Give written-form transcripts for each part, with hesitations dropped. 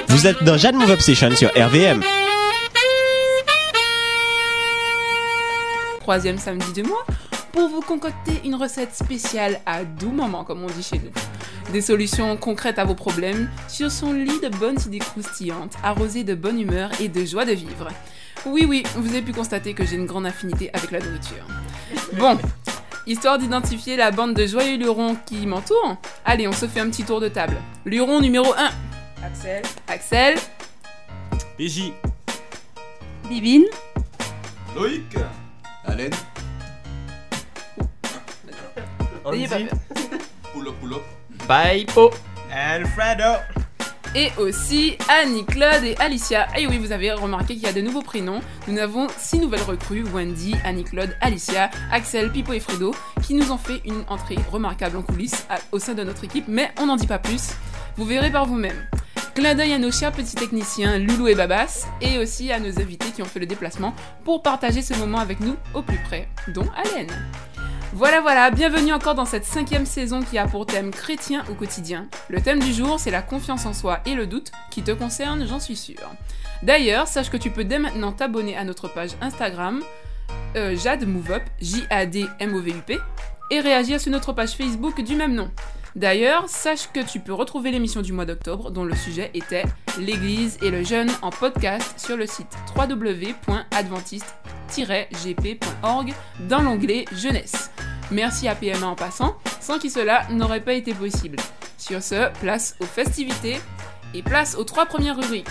Vous êtes dans Jade Move Up Session sur RVM. Troisième samedi du mois, pour vous concocter une recette spéciale à doux moment, comme on dit chez nous. Des solutions concrètes à vos problèmes, sur son lit de bonnes idées croustillantes, arrosées de bonne humeur et de joie de vivre. Oui, vous avez pu constater que j'ai une grande affinité avec la nourriture. Bon, histoire d'identifier la bande de joyeux lurons qui m'entourent, allez, on se fait un petit tour de table. Luron numéro 1. Axel. PJ. Bibine. Loïc. Alain. N'ayez pas peur. Pull up. Paipo. Alfredo. Et aussi Annie, Claude et Alicia. Et oui, vous avez remarqué qu'il y a de nouveaux prénoms. Nous avons 6 nouvelles recrues, Wendy, Annie, Claude, Alicia, Axel, Pipo et Fredo, qui nous ont fait une entrée remarquable en coulisses au sein de notre équipe, mais on n'en dit pas plus. Vous verrez par vous-même. Clin d'œil à nos chers petits techniciens Loulou et Babas, et aussi à nos invités qui ont fait le déplacement pour partager ce moment avec nous au plus près, dont Alain. Voilà, bienvenue encore dans cette 5e saison qui a pour thème chrétien au quotidien. Le thème du jour, c'est la confiance en soi et le doute qui te concerne, j'en suis sûre. D'ailleurs, sache que tu peux dès maintenant t'abonner à notre page Instagram, Jade Move Up, JADMOVUP, et réagir sur notre page Facebook du même nom. D'ailleurs, sache que tu peux retrouver l'émission du mois d'octobre dont le sujet était l'Église et le jeûne en podcast sur le site www.adventiste-gp.org dans l'onglet Jeunesse. Merci à PMA en passant, sans qui cela n'aurait pas été possible. Sur ce, place aux festivités et place aux 3 premières rubriques.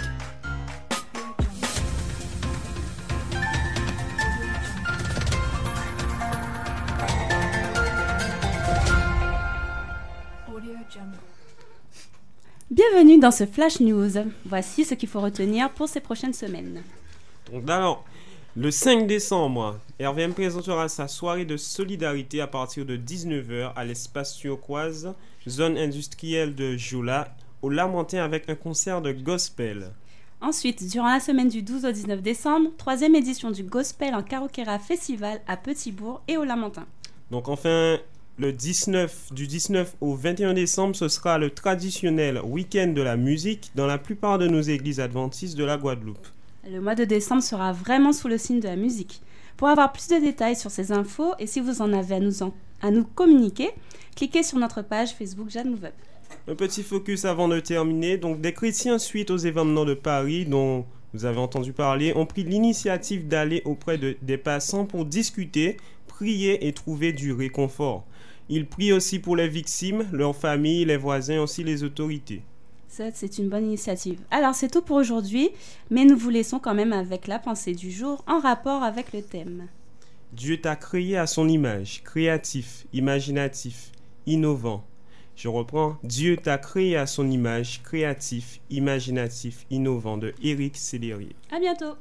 Bienvenue dans ce Flash News. Voici ce qu'il faut retenir pour ces prochaines semaines. Donc alors, le 5 décembre, RVM présentera sa soirée de solidarité à partir de 19h à l'espace turquoise, zone industrielle de Joula, au Lamentin avec un concert de gospel. Ensuite, durant la semaine du 12 au 19 décembre, 3e édition du Gospel en Karaokera Festival à Petit-Bourg et au Lamentin. Donc enfin, du 19 au 21 décembre, ce sera le traditionnel week-end de la musique dans la plupart de nos églises adventistes de la Guadeloupe. Le mois de décembre sera vraiment sous le signe de la musique. Pour avoir plus de détails sur ces infos et si vous en avez à nous communiquer, cliquez sur notre page Facebook Jade Move Up. Un petit focus avant de terminer. Donc, des chrétiens, suite aux événements de Paris dont vous avez entendu parler, ont pris l'initiative d'aller auprès des passants pour discuter, prier et trouver du réconfort. Ils prient aussi pour les victimes, leurs familles, les voisins, aussi les autorités. Ça, c'est une bonne initiative. Alors, c'est tout pour aujourd'hui, mais nous vous laissons quand même avec la pensée du jour en rapport avec le thème. Dieu t'a créé à son image, créatif, imaginatif, innovant. Je reprends. Dieu t'a créé à son image, créatif, imaginatif, innovant, de Éric Sellerier. À bientôt.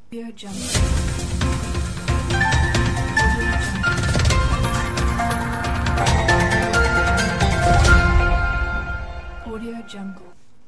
Audio Jungle.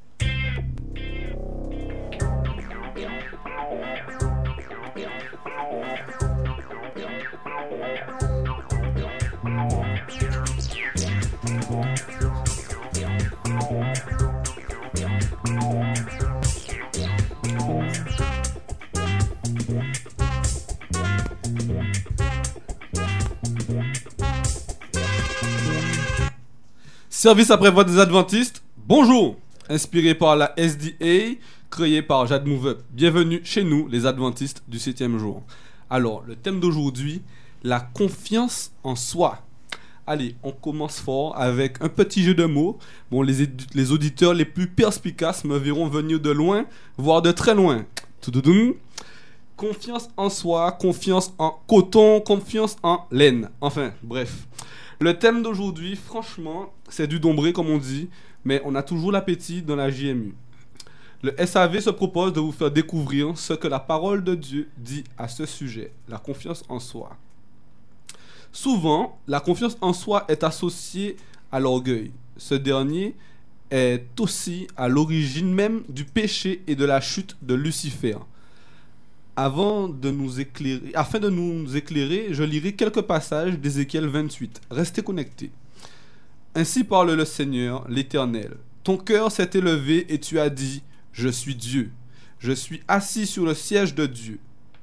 Service après-vente des Adventistes, bonjour. Inspiré par la SDA, créé par Jade Move Up. Bienvenue chez nous, les Adventistes du 7e jour. Alors, le thème d'aujourd'hui, la confiance en soi. Allez, on commence fort avec un petit jeu de mots. Bon, les auditeurs les plus perspicaces me verront venir de loin, voire de très loin. Toudoudou. Confiance en soi, confiance en coton, confiance en laine. Enfin, bref. Le thème d'aujourd'hui, franchement, c'est du dombré comme on dit, mais on a toujours l'appétit dans la JMU. Le SAV se propose de vous faire découvrir ce que la parole de Dieu dit à ce sujet, la confiance en soi. Souvent, la confiance en soi est associée à l'orgueil. Ce dernier est aussi à l'origine même du péché et de la chute de Lucifer. Afin de nous éclairer, je lirai quelques passages d'Ézéchiel 28. Restez connectés. Ainsi parle le Seigneur, l'Éternel. Ton cœur s'est élevé et tu as dit, Je suis Dieu. Je suis assis sur le siège de Dieu.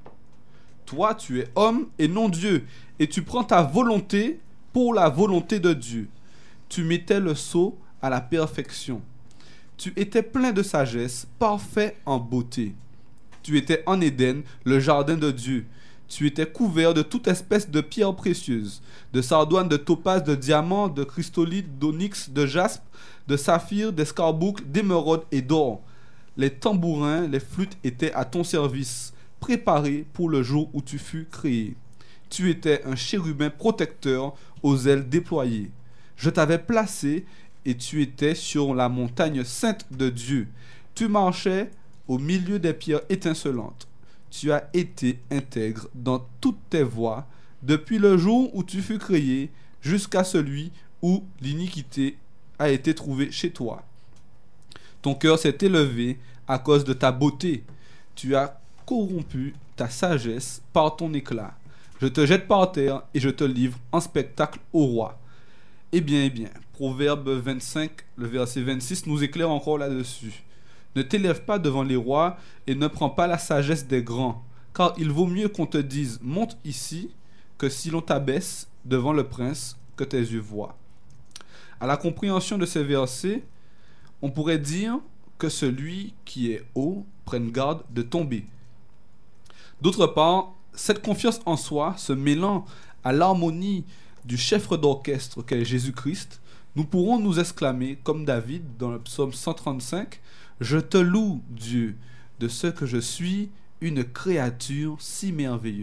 Toi, tu es homme et non Dieu, et tu prends ta volonté pour la volonté de Dieu. Tu mettais le sceau à la perfection. Tu étais plein de sagesse, parfait en beauté. Tu étais en Éden, le jardin de Dieu. Tu étais couvert de toute espèce de pierres précieuses, de sardoine, de topaze, de diamants, de chrysolites, d'onyx, de jaspe, de saphir, d'escarboucle, d'émeraude et d'or. Les tambourins, les flûtes étaient à ton service, préparés pour le jour où tu fus créé. Tu étais un chérubin protecteur aux ailes déployées. Je t'avais placé et tu étais sur la montagne sainte de Dieu. Tu marchais au milieu des pierres étincelantes. Tu as été intègre dans toutes tes voies, depuis le jour où tu fus créé, jusqu'à celui où l'iniquité a été trouvée chez toi. Ton cœur s'est élevé à cause de ta beauté. Tu as corrompu ta sagesse par ton éclat. Je te jette par terre et je te livre en spectacle au roi. Eh bien, Proverbe 25, le verset 26 nous éclaire encore là-dessus. Ne t'élève pas devant les rois et ne prends pas la sagesse des grands, car il vaut mieux qu'on te dise « monte ici » que si l'on t'abaisse devant le prince que tes yeux voient. À la compréhension de ces versets, on pourrait dire que celui qui est haut prenne garde de tomber. D'autre part, cette confiance en soi se mêlant à l'harmonie du chef d'orchestre qu'est Jésus-Christ, nous pourrons nous exclamer, comme David dans le psaume 135, « Je te loue, Dieu, de ce que je suis une créature si merveilleuse. »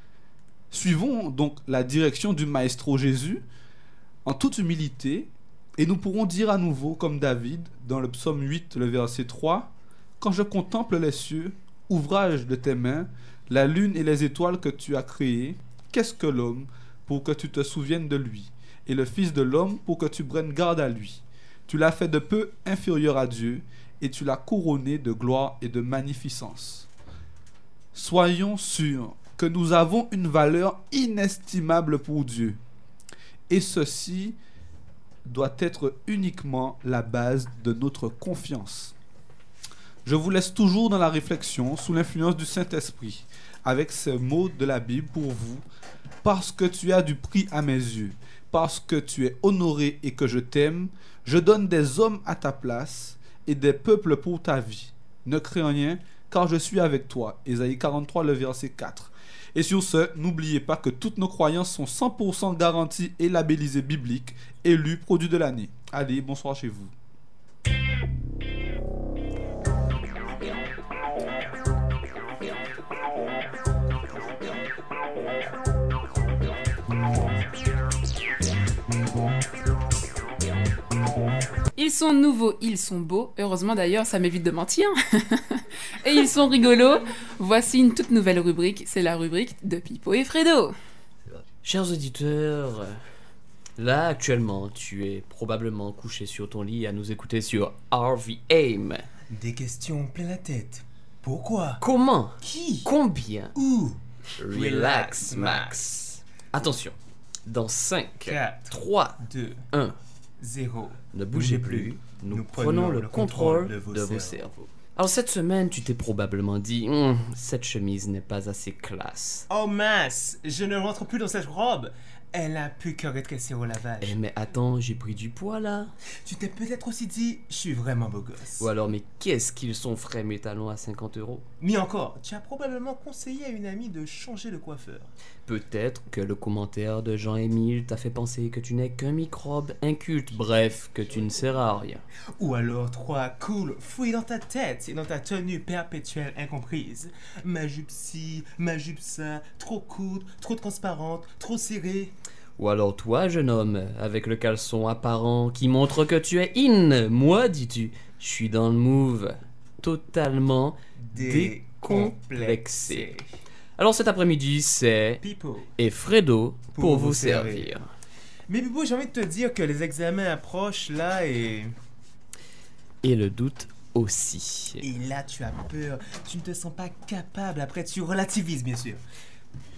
Suivons donc la direction du Maestro Jésus en toute humilité, et nous pourrons dire à nouveau, comme David, dans le psaume 8, le verset 3, « Quand je contemple les cieux, ouvrage de tes mains, la lune et les étoiles que tu as créées, qu'est-ce que l'homme pour que tu te souviennes de lui, et le Fils de l'homme pour que tu prennes garde à lui. Tu l'as fait de peu inférieur à Dieu, et tu l'as couronné de gloire et de magnificence. » Soyons sûrs que nous avons une valeur inestimable pour Dieu, et ceci doit être uniquement la base de notre confiance. Je vous laisse toujours dans la réflexion, sous l'influence du Saint-Esprit, avec ces mots de la Bible pour vous. Parce que tu as du prix à mes yeux, parce que tu es honoré et que je t'aime, je donne des hommes à ta place et des peuples pour ta vie. Ne crains rien, car je suis avec toi. Ésaïe 43, le verset 4. Et sur ce, n'oubliez pas que toutes nos croyances sont 100% garanties et labellisées bibliques, élus produits de l'année. Allez, bonsoir chez vous. Ils sont nouveaux, ils sont beaux. Heureusement d'ailleurs, ça m'évite de mentir. Et ils sont rigolos. Voici une toute nouvelle rubrique. C'est la rubrique de Pipo et Fredo. Chers auditeurs, là actuellement, tu es probablement couché sur ton lit à nous écouter sur RVAIM. Des questions plein la tête. Pourquoi? Comment? Qui? Combien? Où? Relax Max. Attention, dans 5, 4, 3, 2, 1, 0. ne bougez plus, nous prenons le contrôle de vos cerveaux. Alors cette semaine, tu t'es probablement dit, cette chemise n'est pas assez classe. Oh mince, je ne rentre plus dans cette robe. Elle a plus qu'à rétrécir au lavage. Eh mais attends, j'ai pris du poids là. Tu t'es peut-être aussi dit, je suis vraiment beau gosse. Ou alors, mais qu'est-ce qu'ils sont frais mes talons à 50 €? Mais encore, tu as probablement conseillé à une amie de changer de coiffeur. Peut-être que le commentaire de Jean-Émile t'a fait penser que tu n'es qu'un microbe inculte, bref, que tu ne sers à rien. Ou alors 3 cool fouilles dans ta tête et dans ta tenue perpétuelle incomprise. Ma jupe ci, ma jupe ça, trop courte, trop transparente, trop serrée. Ou alors toi, jeune homme, avec le caleçon apparent qui montre que tu es in. Moi, dis-tu, je suis dans le move, totalement décomplexé. Alors cet après-midi, c'est Pipo et Fredo pour vous servir. Mais Pipo, j'ai envie de te dire que les examens approchent là et le doute aussi. Et là, tu as peur. Tu ne te sens pas capable. Après, tu relativises, bien sûr.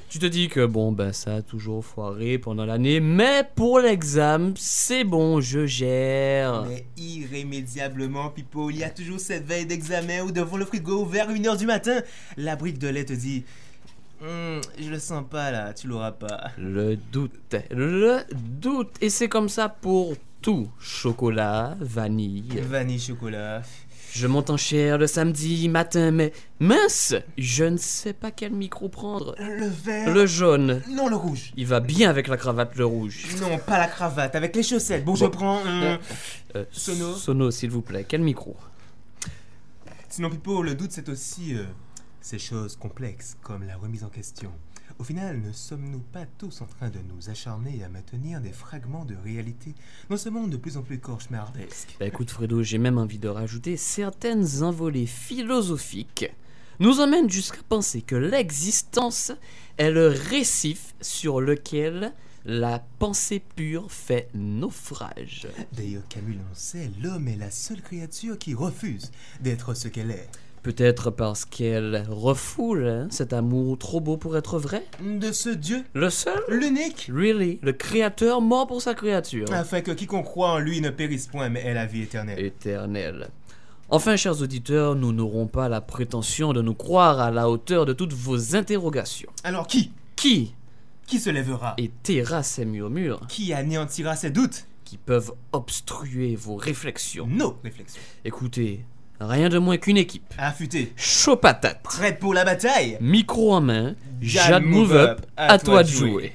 Tu te dis que bon, ben ça a toujours foiré pendant l'année, mais pour l'examen, c'est bon, je gère. Mais irrémédiablement, Pipo, il y a toujours cette veille d'examen où devant le frigo vers 1h du matin, la brique de lait te dit je le sens pas là, tu l'auras pas. Le doute. Et c'est comme ça pour tout. Chocolat, vanille. Vanille chocolat. Je monte en chair le samedi matin, mais mince, je ne sais pas quel micro prendre. Le vert. Le jaune. Non, le rouge. Il va bien avec la cravate, le rouge. Non, pas la cravate, avec les chaussettes. Bon, je prends Sono. Sono, s'il vous plaît. Quel micro? Sinon, Pipo, le doute, c'est aussi ces choses complexes, comme la remise en question. Au final, ne sommes-nous pas tous en train de nous acharner à maintenir des fragments de réalité dans ce monde de plus en plus cauchemardesque? Bah écoute Fredo, j'ai même envie de rajouter certaines envolées philosophiques nous emmènent jusqu'à penser que l'existence est le récif sur lequel la pensée pure fait naufrage. D'ailleurs, Camus l'annonçait, l'homme est la seule créature qui refuse d'être ce qu'elle est. Peut-être parce qu'elle refoule cet amour trop beau pour être vrai. De ce Dieu, Le seul? l'unique, Really? Le créateur mort pour sa créature. afin que quiconque croit en lui ne périsse point, mais ait la vie éternelle. Éternel. Enfin, chers auditeurs, nous n'aurons pas la prétention de nous croire à la hauteur de toutes vos interrogations. Alors qui se lèvera? Et taira ces murmures Qui anéantira ses doutes? qui peuvent obstruer vos réflexions? Nos réflexions. Écoutez, rien de moins qu'une équipe. Affûté, Chaud patate. prête pour la bataille. Micro en main, Jad Jad Move Up, à toi de jouer.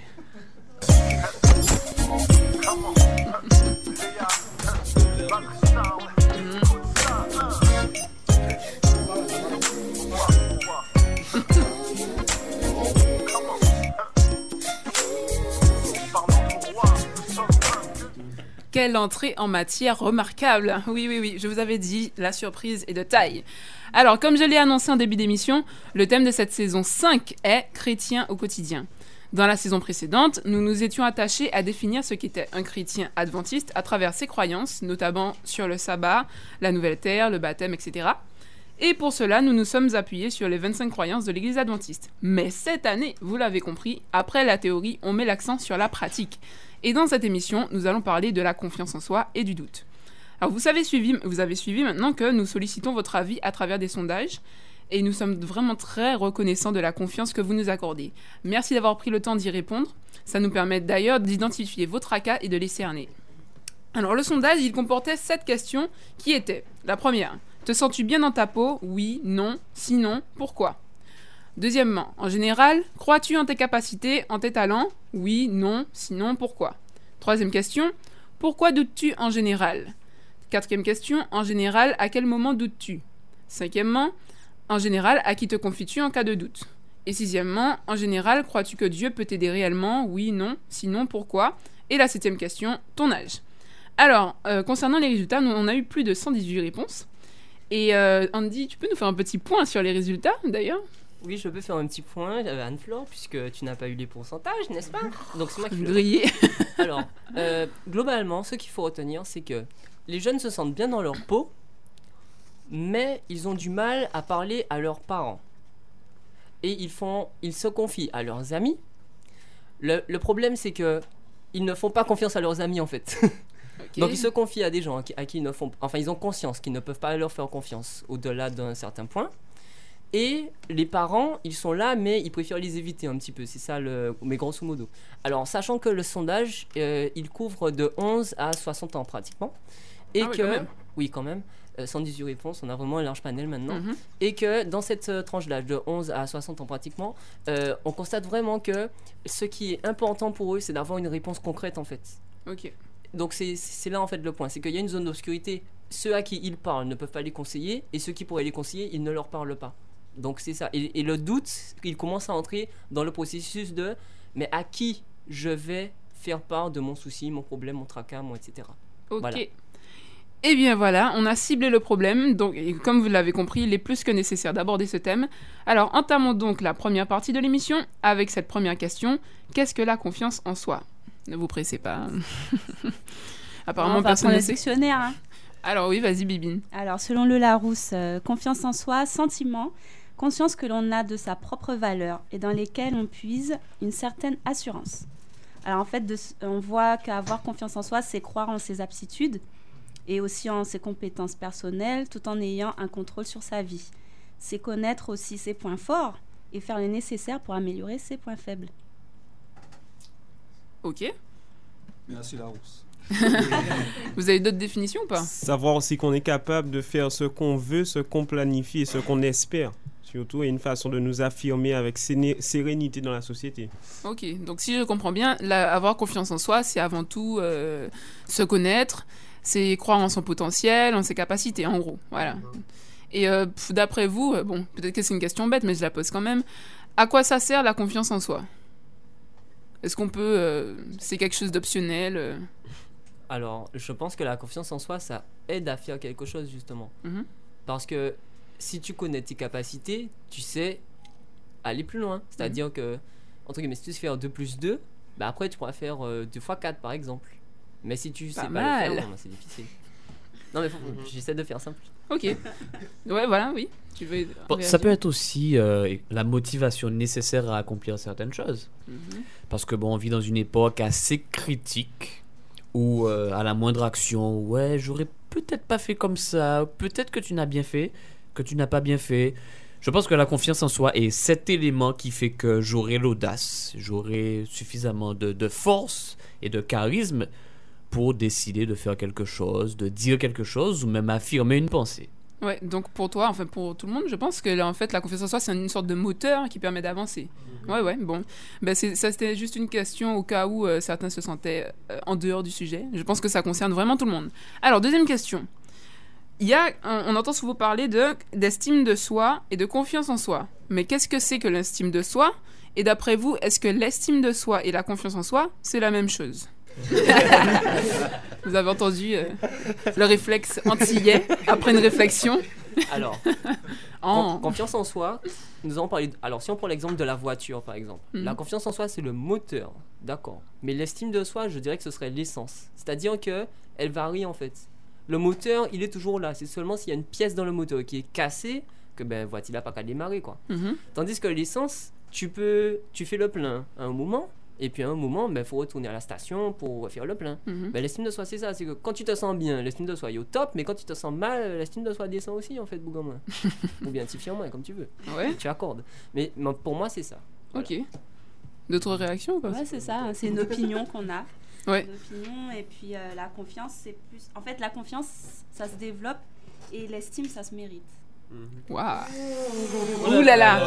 Quelle entrée en matière remarquable. Oui, je vous avais dit, la surprise est de taille. Alors, comme je l'ai annoncé en début d'émission, le thème de cette saison 5 est « Chrétien au quotidien ». Dans la saison précédente, nous nous étions attachés à définir ce qu'était un chrétien adventiste à travers ses croyances, notamment sur le sabbat, la nouvelle terre, le baptême, etc. Et pour cela, nous nous sommes appuyés sur les 25 croyances de l'église adventiste. Mais cette année, vous l'avez compris, après la théorie, on met l'accent sur la pratique. Et dans cette émission, nous allons parler de la confiance en soi et du doute. Alors vous avez suivi maintenant que nous sollicitons votre avis à travers des sondages et nous sommes vraiment très reconnaissants de la confiance que vous nous accordez. Merci d'avoir pris le temps d'y répondre. Ça nous permet d'ailleurs d'identifier vos tracas et de les cerner. Alors le sondage, il comportait 7 questions qui étaient: la première, te sens-tu bien dans ta peau? Oui, non, sinon, pourquoi? Deuxièmement, en général, crois-tu en tes capacités, en tes talents? Oui, non, sinon, pourquoi? Troisième question, pourquoi doutes-tu en général? Quatrième question, en général, à quel moment doutes-tu? Cinquièmement, en général, à qui te confies-tu en cas de doute? Et sixièmement, en général, crois-tu que Dieu peut t'aider réellement? Oui, non, sinon, pourquoi? Et la septième question, ton âge. Alors, concernant les résultats, on a eu plus de 118 réponses. Et Andy, tu peux nous faire un petit point sur les résultats, d'ailleurs? Oui, je peux faire un petit point, Anne-Flore, puisque tu n'as pas eu les pourcentages, n'est-ce pas? Donc c'est moi qui grillé. Alors, globalement, ce qu'il faut retenir, c'est que les jeunes se sentent bien dans leur peau, mais ils ont du mal à parler à leurs parents. Et ils se confient à leurs amis. Le problème, c'est que ils ne font pas confiance à leurs amis, en fait. Okay. Donc ils se confient à des gens à qui ils ne font... Enfin, ils ont conscience qu'ils ne peuvent pas leur faire confiance au-delà d'un certain point. Et les parents, ils sont là, mais ils préfèrent les éviter un petit peu. C'est ça, mais grosso modo. Alors, sachant que le sondage, il couvre de 11 à 60 ans pratiquement. Et oui, quand même. Oui, quand même. 118 réponses, on a vraiment un large panel maintenant. Mm-hmm. Et que dans cette tranche d'âge de 11 à 60 ans pratiquement, on constate vraiment que ce qui est important pour eux, c'est d'avoir une réponse concrète en fait. Ok. Donc c'est là en fait le point. C'est qu'il y a une zone d'obscurité. Ceux à qui ils parlent ne peuvent pas les conseiller. Et ceux qui pourraient les conseiller, ils ne leur parlent pas. Donc c'est ça. Et le doute, il commence à entrer dans le processus de mais à qui je vais faire part de mon souci, mon problème, mon tracas, etc. Ok. Voilà. Eh bien voilà, on a ciblé le problème, donc et comme vous l'avez compris, il est plus que nécessaire d'aborder ce thème. Alors entamons donc la première partie de l'émission avec cette première question. Qu'est-ce que la confiance en soi? Ne vous pressez pas. Apparemment personne ne sait. Dictionnaire. Hein. Alors oui, vas-y Bibine. Alors selon le Larousse, confiance en soi, sentiment conscience que l'on a de sa propre valeur et dans lesquelles on puise une certaine assurance. Alors en fait, on voit qu'avoir confiance en soi, c'est croire en ses aptitudes et aussi en ses compétences personnelles tout en ayant un contrôle sur sa vie. C'est connaître aussi ses points forts et faire le nécessaire pour améliorer ses points faibles. Ok. Merci Larousse. Vous avez d'autres définitions ou pas? Savoir aussi qu'on est capable de faire ce qu'on veut, ce qu'on planifie et ce qu'on espère. Surtout, et une façon de nous affirmer avec sérénité dans la société. Ok, donc si je comprends bien, avoir confiance en soi, c'est avant tout se connaître, c'est croire en son potentiel, en ses capacités, en gros. Voilà. Et d'après vous, bon, peut-être que c'est une question bête, mais je la pose quand même. À quoi ça sert la confiance en soi? Est-ce qu'on peut... c'est quelque chose d'optionnel Alors, je pense que la confiance en soi, ça aide à faire quelque chose, justement. Mhm. Parce que si tu connais tes capacités, tu sais aller plus loin. C'est-à-dire que, entre guillemets, si tu sais faire 2 plus 2, bah après, tu pourras faire 2 fois 4, par exemple. Mais si tu sais pas le faire, non, c'est difficile. Non, mais j'essaie de faire simple. Ok. Ouais, voilà, oui. Tu veux Bon, ça peut être aussi la motivation nécessaire à accomplir certaines choses. Parce que bon, on vit dans une époque assez critique où à la moindre action, ouais, j'aurais peut-être pas fait comme ça, peut-être que tu n'as bien fait, que tu n'as pas bien fait. Je pense que la confiance en soi est cet élément qui fait que j'aurai l'audace, j'aurai suffisamment de force et de charisme pour décider de faire quelque chose, de dire quelque chose ou même affirmer une pensée. Ouais, donc pour toi, enfin pour tout le monde, je pense que là, en fait, la confiance en soi, c'est une sorte de moteur qui permet d'avancer. Ouais, bon. Ben, ça, c'était juste une question au cas où certains se sentaient en dehors du sujet. Je pense que ça concerne vraiment tout le monde. Alors, deuxième question. On entend souvent parler d'estime de soi et de confiance en soi. Mais qu'est-ce que c'est que l'estime de soi? Et d'après vous, est-ce que l'estime de soi et la confiance en soi, c'est la même chose? Vous avez entendu le réflexe antillais après une réflexion. Alors, confiance en soi, nous allons parler. Alors, si on prend l'exemple de la voiture, par exemple, la confiance en soi, c'est le moteur, d'accord. Mais l'estime de soi, je dirais que ce serait l'essence. C'est-à-dire que elle varie en fait. Le moteur, il est toujours là. C'est seulement s'il y a une pièce dans le moteur qui est cassée que voiture n'a pas qu'à démarrer, quoi. Tandis que l'essence, tu fais le plein à un moment. Et puis à un moment, faut retourner à la station pour faire le plein. L'estime de soi, c'est ça. C'est que quand tu te sens bien, l'estime de soi est au top. Mais quand tu te sens mal, l'estime de soi descend aussi, en fait, bougon. Ou bien moins, comme tu veux. Ouais. Tu accordes. Mais pour moi, c'est ça. Voilà. Ok. D'autres réactions ou pas? Ouais, c'est ça. C'est une opinion qu'on a. Ouais. Une opinion. Et puis la confiance, c'est plus... En fait, la confiance, ça se développe. Et l'estime, ça se mérite. Waouh. Ouh là là.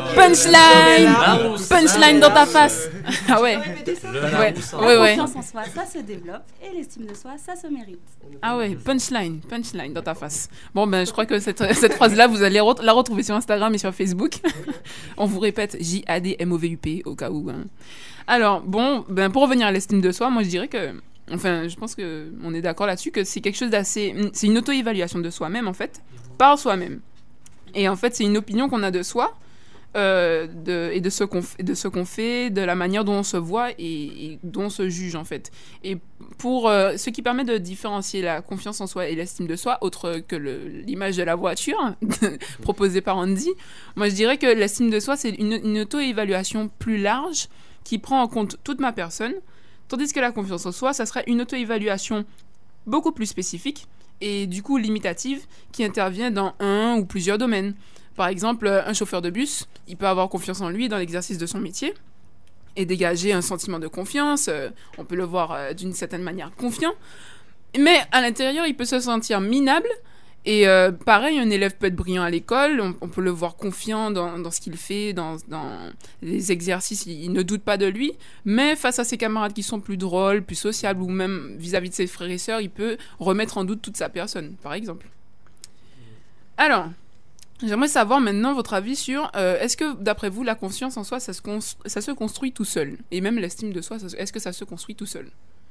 Punchline. Punchline dans ta face. Ah ouais. La confiance en soi, ça se développe. Et l'estime de soi, ça se mérite. Ah ouais, punchline dans ta face. Bon, je crois que cette phrase-là, vous allez la retrouver sur Instagram et sur Facebook. On vous répète JADMOVUP au cas où. Alors, bon, pour revenir à l'estime de soi, moi je dirais que... Enfin, je pense qu'on est d'accord là-dessus, que c'est quelque chose d'assez... C'est une auto-évaluation de soi-même, en fait, par soi-même. Et en fait, c'est une opinion qu'on a de soi, et de ce qu'on fait, de la manière dont on se voit et dont on se juge, en fait. Et pour ce qui permet de différencier la confiance en soi et l'estime de soi, autre que l'image de la voiture proposée par Andy, moi je dirais que l'estime de soi, c'est une auto-évaluation plus large qui prend en compte toute ma personne, tandis que la confiance en soi, ça serait une auto-évaluation beaucoup plus spécifique et du coup limitative qui intervient dans un ou plusieurs domaines. Par exemple, un chauffeur de bus, il peut avoir confiance en lui dans l'exercice de son métier et dégager un sentiment de confiance, on peut le voir d'une certaine manière confiant, mais à l'intérieur, il peut se sentir minable. Et pareil, un élève peut être brillant à l'école, on peut le voir confiant dans ce qu'il fait, dans les exercices, il ne doute pas de lui, mais face à ses camarades qui sont plus drôles, plus sociables, ou même vis-à-vis de ses frères et sœurs, il peut remettre en doute toute sa personne, par exemple. Alors, j'aimerais savoir maintenant votre avis sur, est-ce que d'après vous, la confiance en soi, ça se construit tout seul? Et même l'estime de soi, est-ce que ça se construit tout seul?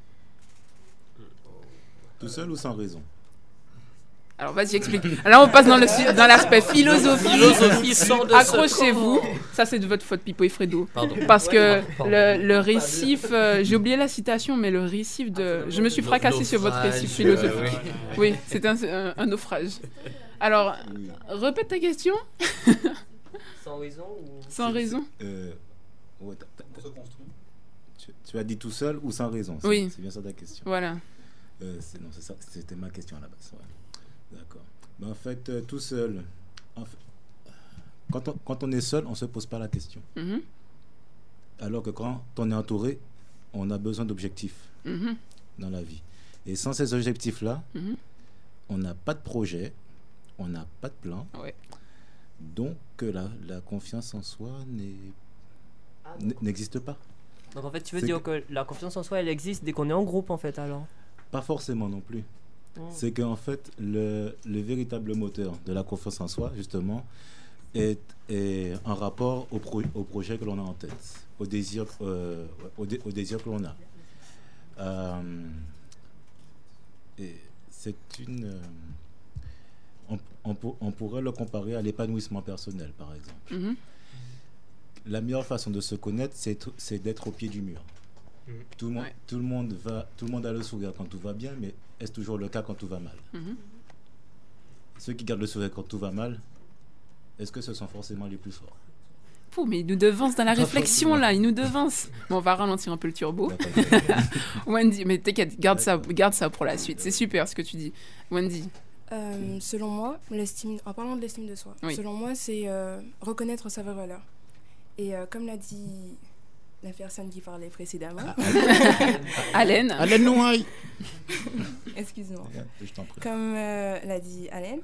Tout seul ou sans raison? Alors vas-y, explique. Alors on passe dans l'aspect philosophie. Accrochez-vous. Ça c'est de votre faute, Pipo et Fredo. Pardon. Parce que le récif, j'ai oublié la citation, mais le récif de... Je me suis fracassé sur votre récif philosophique. Oui, c'est un naufrage. Alors, répète ta question. Sans raison ou... Sans raison. Ouais, tu as dit tout seul ou sans raison? Oui. C'est bien ça ta question. Voilà. Non, c'est ça, c'était ma question à la base. Ouais. D'accord. Mais en fait, tout seul, quand on est seul, on ne se pose pas la question. Mhm. Alors que quand on est entouré, on a besoin d'objectifs Mhm. dans la vie. Et sans ces objectifs-là, Mhm. on n'a pas de projet, on n'a pas de plan. Ouais. Donc la confiance en soi n'existe pas. Donc en fait, tu veux C'est dire que la confiance en soi, elle existe dès qu'on est en groupe, en fait, alors? Pas forcément non plus. C'est qu'en fait, le véritable moteur de la confiance en soi, justement, est en rapport au projet que l'on a en tête, au désir que l'on a. Et c'est on pourrait le comparer à l'épanouissement personnel, par exemple. Mhm. La meilleure façon de se connaître, c'est d'être au pied du mur. Tout le monde a le sourire quand tout va bien, mais est-ce toujours le cas quand tout va mal? Mhm. Ceux qui gardent le sourire quand tout va mal, est-ce que ce sont forcément les plus forts? Pouh, mais il nous devance dans la réflexion là, il nous devance. Bon, on va ralentir un peu le turbo. Wendy, mais t'inquiète, garde ça pour la suite. C'est super ce que tu dis. Wendy. Selon moi, en parlant de l'estime de soi, Oui. selon moi, c'est reconnaître sa vraie valeur. Et comme l'a dit la personne qui parlait précédemment, Allen. Allen Nouaille. excuse-moi, Je t'en prie. comme l'a dit Allen,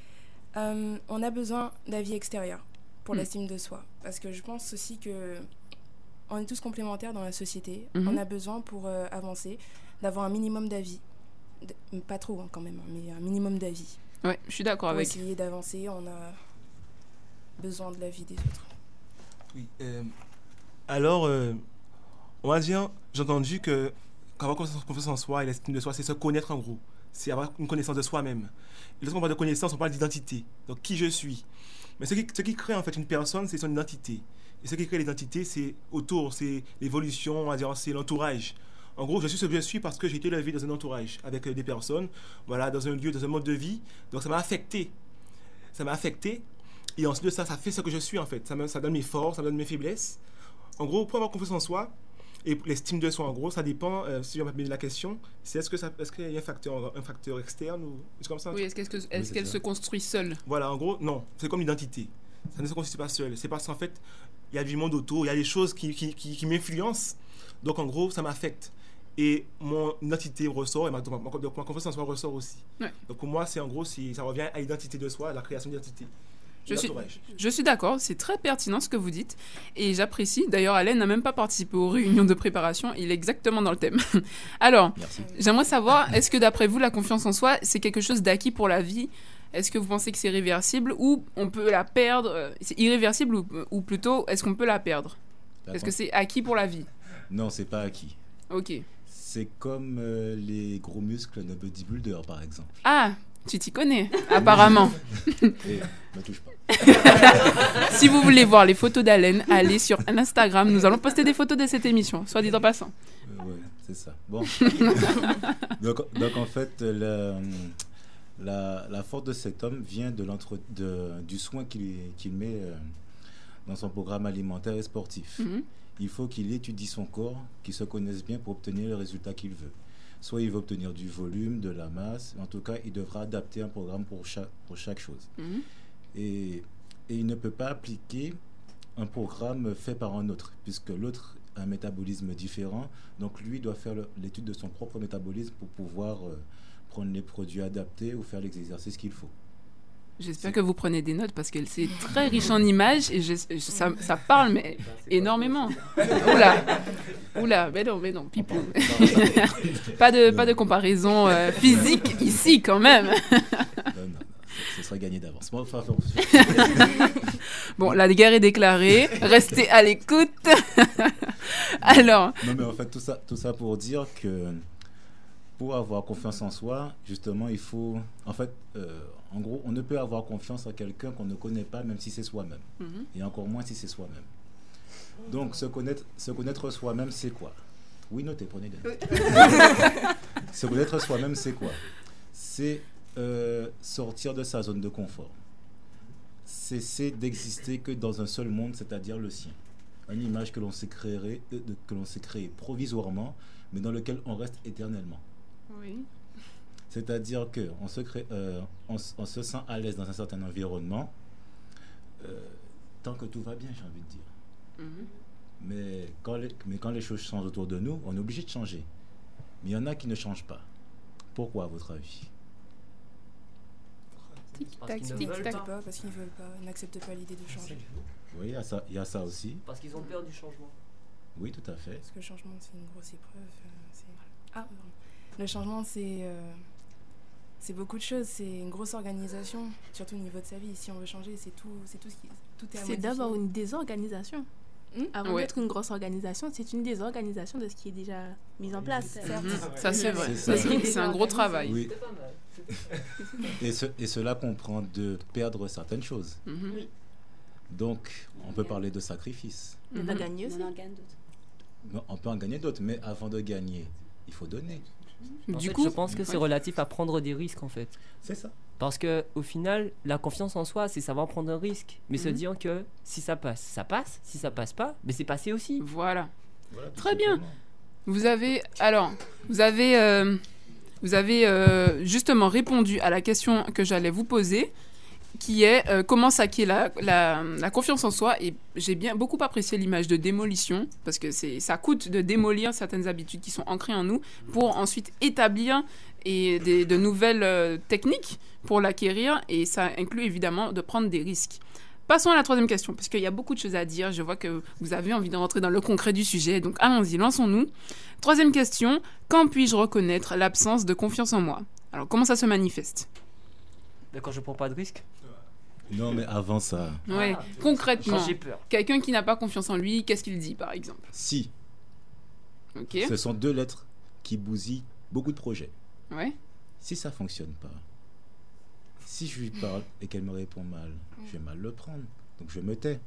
on a besoin d'avis extérieur pour l'estime de soi. Parce que je pense aussi que on est tous complémentaires dans la société. Mhm. On a besoin pour avancer d'avoir un minimum d'avis. Pas trop quand même, mais un minimum d'avis. Ouais, je suis d'accord Pour avec. essayer d'avancer, on a besoin de l'avis des autres. Oui. Alors, on va dire, j'ai entendu que qu'avoir confiance en soi et l'estime de soi, c'est se connaître en gros. C'est avoir une connaissance de soi-même. Et lorsqu'on parle de connaissance, on parle d'identité. Donc, qui je suis. Mais ce qui crée en fait une personne, c'est son identité. Et ce qui crée l'identité, c'est autour, c'est l'évolution, on va dire, c'est l'entourage. En gros, je suis ce que je suis parce que j'ai été élevé dans un entourage avec des personnes, voilà, dans un lieu, dans un mode de vie. Donc, ça m'a affecté. Ça m'a affecté. Et ensuite de ça, ça fait ce que je suis en fait. Ça donne mes forces, ça donne mes faiblesses. En gros, pour avoir confiance en soi et l'estime de soi, en gros, ça dépend, si on m'a posé la question, c'est est-ce qu'il y a un facteur externe ou c'est comme ça? Oui, est-ce qu'elle se construit seule? Voilà, en gros, non. C'est comme l'identité. Ça ne se constitue pas seul. C'est parce qu'en fait, il y a du monde autour, il y a des choses qui m'influencent. Donc, en gros, ça m'affecte. Et mon identité ressort, et ma confiance en soi ressort aussi. Ouais. Donc, pour moi, c'est en gros, ça revient à l'identité de soi, à la création d'identité. Je suis d'accord, c'est très pertinent ce que vous dites et j'apprécie. D'ailleurs, Allen n'a même pas participé aux réunions de préparation, il est exactement dans le thème. Alors, j'aimerais savoir, est-ce que d'après vous, la confiance en soi, c'est quelque chose d'acquis pour la vie? Est-ce que vous pensez que c'est réversible ou on peut la perdre? C'est irréversible ou plutôt, est-ce qu'on peut la perdre? Est-ce que c'est acquis pour la vie? Non, c'est pas acquis. Ok. C'est comme les gros muscles d'un bodybuilder, par exemple. Ah, tu t'y connais, apparemment. Et me touche pas. Si vous voulez voir les photos d'Allen, allez sur Instagram. Nous allons poster des photos de cette émission, soit dit en passant. Ouais, c'est ça. Bon. donc en fait, la force de cet homme vient du soin qu'il met dans son programme alimentaire et sportif. Mhm. Il faut qu'il étudie son corps, qu'il se connaisse bien pour obtenir le résultat qu'il veut. Soit il veut obtenir du volume, de la masse, en tout cas, il devra adapter un programme pour chaque chose. Mhm. Et il ne peut pas appliquer un programme fait par un autre, puisque l'autre a un métabolisme différent. Donc lui doit faire l'étude de son propre métabolisme pour pouvoir prendre les produits adaptés ou faire l'exercice qu'il faut. J'espère que vous prenez des notes parce que c'est très riche en images et ça parle mais énormément. Oula, mais non, pipou. pas de comparaison physique ici quand même. Non, ce sera gagné d'avance. Bon, la guerre est déclarée. Restez à l'écoute. Alors. Non, mais en fait, tout ça pour dire que pour avoir confiance en soi, justement, il faut... En fait, en gros, on ne peut avoir confiance en quelqu'un qu'on ne connaît pas, même si c'est soi-même. Et encore moins si c'est soi-même. Donc, se connaître soi-même, c'est quoi? Oui, notez, prenez des notes. Se connaître soi-même, c'est quoi? C'est sortir de sa zone de confort. cesser d'exister que dans un seul monde, c'est-à-dire le sien. Une image que l'on s'est créée provisoirement, mais dans lequel on reste éternellement. Oui. C'est-à-dire qu'on on se sent à l'aise dans un certain environnement, tant que tout va bien, j'ai envie de dire. Mais quand les choses changent autour de nous, on est obligé de changer. Mais il y en a qui ne changent pas. Pourquoi, à votre avis? Tic-tac, tic-tac. Parce qu'ils ne veulent pas, ils n'acceptent pas l'idée de changer. Oui, il y a ça aussi. Parce qu'ils ont peur du changement. Oui, tout à fait. Parce que le changement, c'est une grosse épreuve. Le changement, c'est beaucoup de choses. C'est une grosse organisation, surtout au niveau de sa vie. Si on veut changer, c'est tout est à C'est d'abord une désorganisation. Avant d'être une grosse organisation, c'est une désorganisation de ce qui est déjà mis en place. Ça, c'est vrai. C'est un gros travail. Oui. Et cela comprend de perdre certaines choses. Oui. Donc, on peut parler de sacrifice. On en gagne aussi. On peut en gagner d'autres, mais avant de gagner, il faut donner. Du coup, je pense que c'est relatif à prendre des risques, en fait. C'est ça. Parce que au final, la confiance en soi, c'est savoir prendre un risque, mais se dire que si ça passe, ça passe. Si ça passe pas, mais c'est passé aussi. Voilà très bien. Vous avez justement répondu à la question que j'allais vous poser, qui est comment s'acquiert la confiance en soi. Et j'ai beaucoup apprécié l'image de démolition, parce que ça coûte de démolir certaines habitudes qui sont ancrées en nous pour ensuite établir de nouvelles techniques pour l'acquérir, et ça inclut évidemment de prendre des risques. Passons à la troisième question, parce qu'il y a beaucoup de choses à dire. Je vois que vous avez envie de rentrer dans le concret du sujet, donc allons-y, lançons-nous. Troisième question, quand puis-je reconnaître l'absence de confiance en moi? Alors, comment ça se manifeste? Quand je prends pas de risque? Non, mais avant ça... Ouais, concrètement, j'ai peur. Quelqu'un qui n'a pas confiance en lui, qu'est-ce qu'il dit, par exemple? Si. Ok. Ce sont deux lettres qui bousillent beaucoup de projets. Ouais. Si ça fonctionne pas, si je lui parle et qu'elle me répond mal, je vais mal le prendre. Donc je me tais.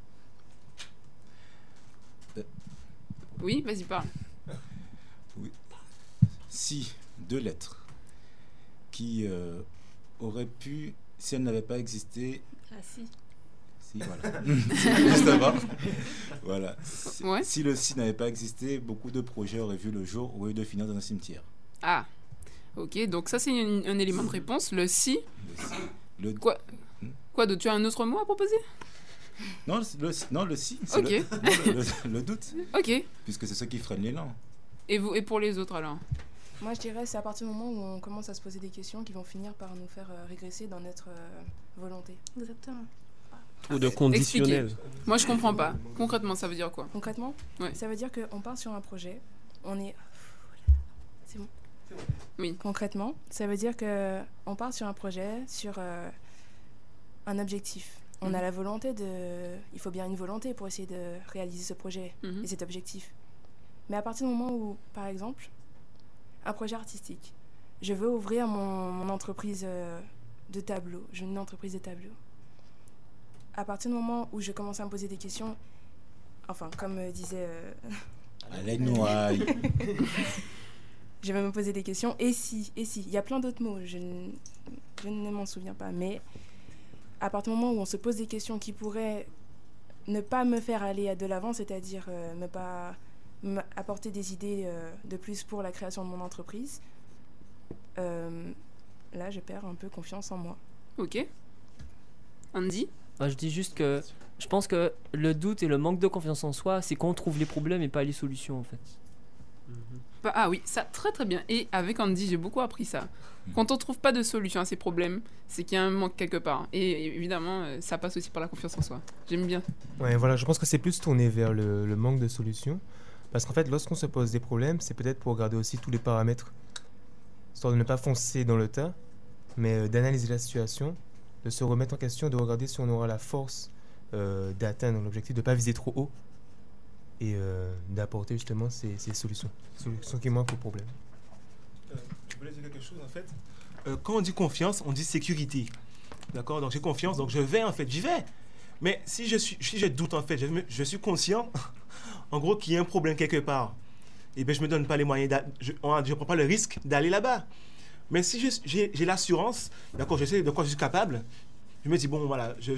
Oui, vas-y, parle. Oui. Si deux lettres qui auraient pu, si elles n'avaient pas existé... Ah si. Si, voilà. Justement. Voilà. Ouais. Si le si n'avait pas existé, beaucoup de projets auraient vu le jour au lieu de finir dans un cimetière. Ah, ok, donc ça c'est un élément de réponse. Le si. Quoi d'autre? Tu as un autre mot à proposer? Non, le si. C'est ok. le doute. Ok. Puisque c'est ce qui freine l'élan. Et pour les autres alors? Moi je dirais c'est à partir du moment où on commence à se poser des questions qui vont finir par nous faire régresser dans notre volonté. Exactement. Ou de conditionnel. Expliquez. Moi je comprends pas. Concrètement ça veut dire quoi? Concrètement, ouais. Ça veut dire qu'on part sur un projet, on est... C'est bon. Oui. Concrètement, ça veut dire qu'on part sur un projet, sur un objectif. On a la volonté il faut bien une volonté pour essayer de réaliser ce projet et cet objectif. Mais à partir du moment où, par exemple, un projet artistique, je veux ouvrir mon entreprise de tableaux, j'ai une entreprise de tableaux. À partir du moment où je commence à me poser des questions, enfin, comme disait... Allez, noailles. Je vais me poser des questions. Et si, il y a plein d'autres mots, je ne m'en souviens pas. Mais à partir du moment où on se pose des questions qui pourraient ne pas me faire aller de l'avant, c'est-à-dire ne pas apporter des idées de plus pour la création de mon entreprise, là, je perds un peu confiance en moi. Ok. Andy? Je dis juste que je pense que le doute et le manque de confiance en soi, c'est qu'on trouve les problèmes et pas les solutions, en fait. Ah oui, ça, très très bien. Et avec Andy, j'ai beaucoup appris ça. Quand on trouve pas de solution à ces problèmes, c'est qu'il y a un manque quelque part. Et évidemment, ça passe aussi par la confiance en soi. J'aime bien. Ouais, voilà, je pense que c'est plus tourné vers le manque de solution. Parce qu'en fait, lorsqu'on se pose des problèmes, c'est peut-être pour regarder aussi tous les paramètres, histoire de ne pas foncer dans le tas, mais d'analyser la situation, de se remettre en question, de regarder si on aura la force d'atteindre l'objectif, de ne pas viser trop haut, et d'apporter justement ces solutions qui manquent au problème. Je voulais dire quelque chose en fait. Quand on dit confiance, on dit sécurité. D'accord? Donc j'ai confiance, donc je vais en fait, j'y vais. Mais si je doute en fait, je suis conscient, en gros, qu'il y a un problème quelque part. Et bien je me donne pas les moyens, je prends pas le risque d'aller là-bas. Mais si j'ai l'assurance, d'accord, je sais de quoi je suis capable, je me dis bon voilà,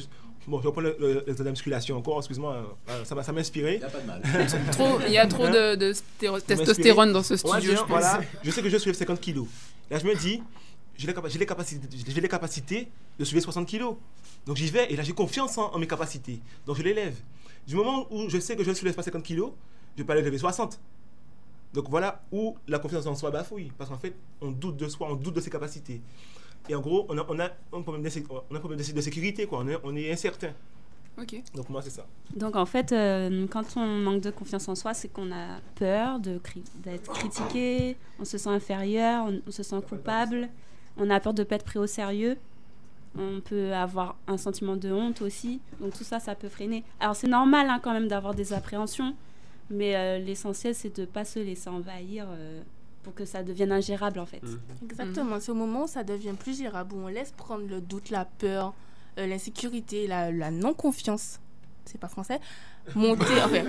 Bon, je reprends l'exemple de la musculation encore, excuse-moi, ça m'a inspiré. Il n'y a pas de mal. Il y a trop de testostérone dans ce studio, je pense. Voilà, je sais que je soulève 50 kilos. Là, je me dis, j'ai les capacités de soulever 60 kilos. Donc j'y vais et là j'ai confiance en mes capacités. Donc je l'élève. Du moment où je sais que je ne soulève pas 50 kilos, je peux aller lever 60. Donc voilà où la confiance en soi bafouille. Parce qu'en fait, on doute de soi, on doute de ses capacités. Et en gros, on a un problème de sécurité, quoi. On est incertain. Ok. Donc moi, c'est ça. Donc en fait, quand on manque de confiance en soi, c'est qu'on a peur d'être critiqué, on se sent inférieur, on se sent coupable, on a peur de ne pas être pris au sérieux. On peut avoir un sentiment de honte aussi. Donc tout ça, ça peut freiner. Alors c'est normal quand même d'avoir des appréhensions, mais l'essentiel, c'est de ne pas se laisser envahir pour que ça devienne ingérable en fait. Exactement, c'est au moment où ça devient plus gérable, où on laisse prendre le doute, la peur, l'insécurité, la non-confiance, c'est pas français, prendre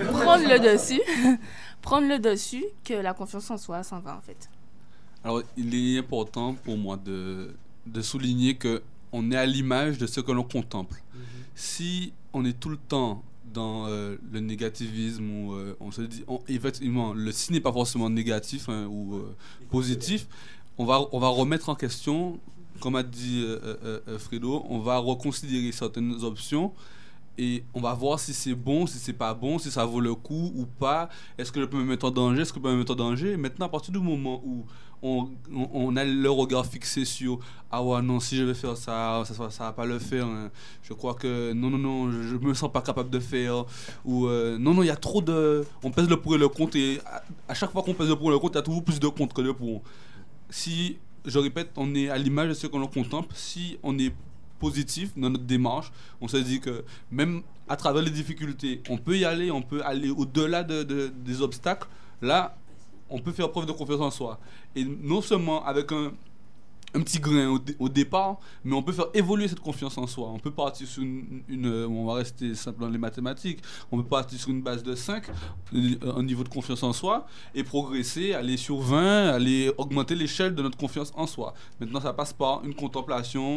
le dessus, que la confiance en soi s'en va en fait. Alors il est important pour moi de souligner que on est à l'image de ce que l'on contemple. Si on est tout le temps dans le négativisme, où on se dit, effectivement, le si n'est pas forcément négatif ou positif, on va remettre en question, comme a dit Fredo, on va reconsidérer certaines options et on va voir si c'est bon, si c'est pas bon, si ça vaut le coup ou pas. Est-ce que je peux me mettre en danger? Est-ce que je peux me mettre en danger? Maintenant, à partir du moment où on a le regard fixé sur ah ouais non, si je vais faire ça va pas le faire, hein. Je crois que non je me sens pas capable de faire, ou non il y a trop de, on pèse le pour et le contre, et à chaque fois qu'on pèse le pour et le contre, il y a toujours plus de contre que de pour. Si, je répète, on est à l'image de ce que l'on contemple, si on est positif dans notre démarche, on se dit que même à travers les difficultés, on peut y aller, on peut aller au-delà des obstacles. Là, on peut faire preuve de confiance en soi. Et non seulement avec un petit grain au départ, mais on peut faire évoluer cette confiance en soi. On peut partir sur on va rester simple dans les mathématiques, on peut partir sur une base de 5, un niveau de confiance en soi, et progresser, aller sur 20, aller augmenter l'échelle de notre confiance en soi. Maintenant, ça passe par une contemplation,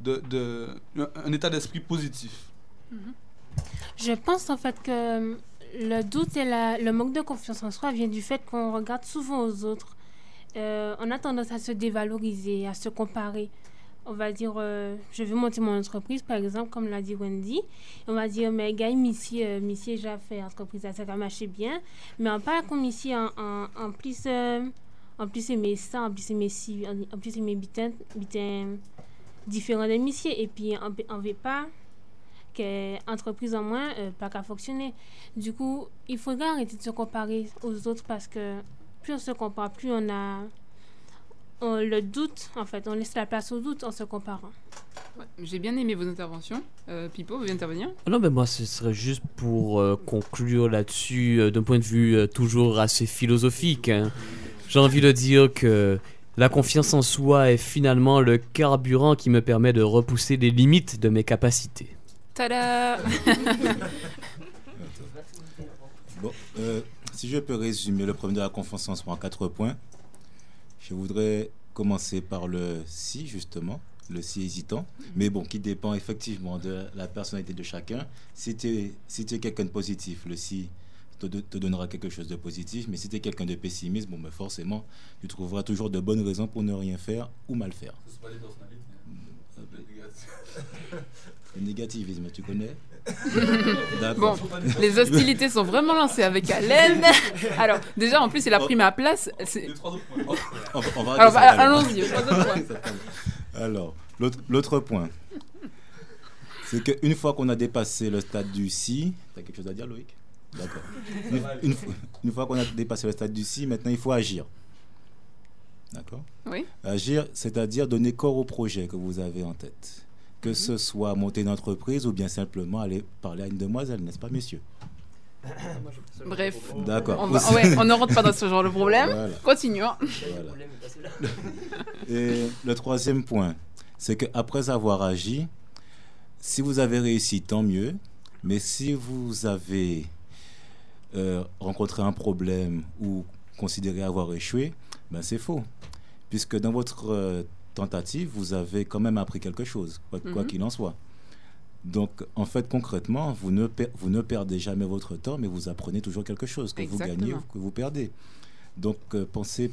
un état d'esprit positif. Je pense en fait que le doute et le manque de confiance en soi vient du fait qu'on regarde souvent aux autres. On a tendance à se dévaloriser, à se comparer. On va dire, je veux monter mon entreprise, par exemple, comme l'a dit Wendy. On va dire, mais gars, Missy, j'ai fait entreprise, ça va marcher bien. Mais on parle comme Missy, en plus, aimer ça, en plus, aimer ci, en plus, aimer bitin différent de Missy. Et puis, on ne veut pas qu'entreprise en moins, pas qu'à fonctionner. Du coup, il faudrait arrêter de se comparer aux autres parce que plus on se compare, plus on le doute, en fait. On laisse la place au doute en se comparant. Ouais, j'ai bien aimé vos interventions. Pipo, vous voulez intervenir? Non, mais moi, ce serait juste pour conclure là-dessus, d'un point de vue toujours assez philosophique. Hein. J'ai envie de dire que la confiance en soi est finalement le carburant qui me permet de repousser les limites de mes capacités. Tada! Bon, si je peux résumer le problème de la confiance en soi en 4 points, je voudrais commencer par le si, justement, le si hésitant, mais bon, qui dépend effectivement de la personnalité de chacun. Si tu es quelqu'un de positif, le si te donnera quelque chose de positif, mais si tu es quelqu'un de pessimiste, bon, ben forcément, tu trouveras toujours de bonnes raisons pour ne rien faire ou mal faire. C'est pas les personnalités. Le négativisme, tu connais? Bon, les hostilités sont vraiment lancées avec Alain. Alors, déjà, en plus, il a pris ma place. Allons-y. Alors, l'autre point, c'est qu'une fois qu'on a dépassé le stade du si, tu as quelque chose à dire, Loïc? D'accord. Une fois qu'on a dépassé le stade du si, maintenant, il faut agir. D'accord? Oui. Agir, c'est-à-dire donner corps au projet que vous avez en tête. Que ce soit monter une entreprise ou bien simplement aller parler à une demoiselle, n'est-ce pas, messieurs? Bref. D'accord. On ne rentre pas dans ce genre de problème. Voilà. Continuons. Voilà. Et le troisième point, c'est qu'après avoir agi, si vous avez réussi, tant mieux. Mais si vous avez rencontré un problème ou considéré avoir échoué, ben c'est faux. Puisque dans votre tentative, vous avez quand même appris quelque chose, quoi qu'il en soit. Donc, en fait, concrètement, vous ne perdez jamais votre temps, mais vous apprenez toujours quelque chose, que vous gagnez ou que vous perdez. Donc, pensez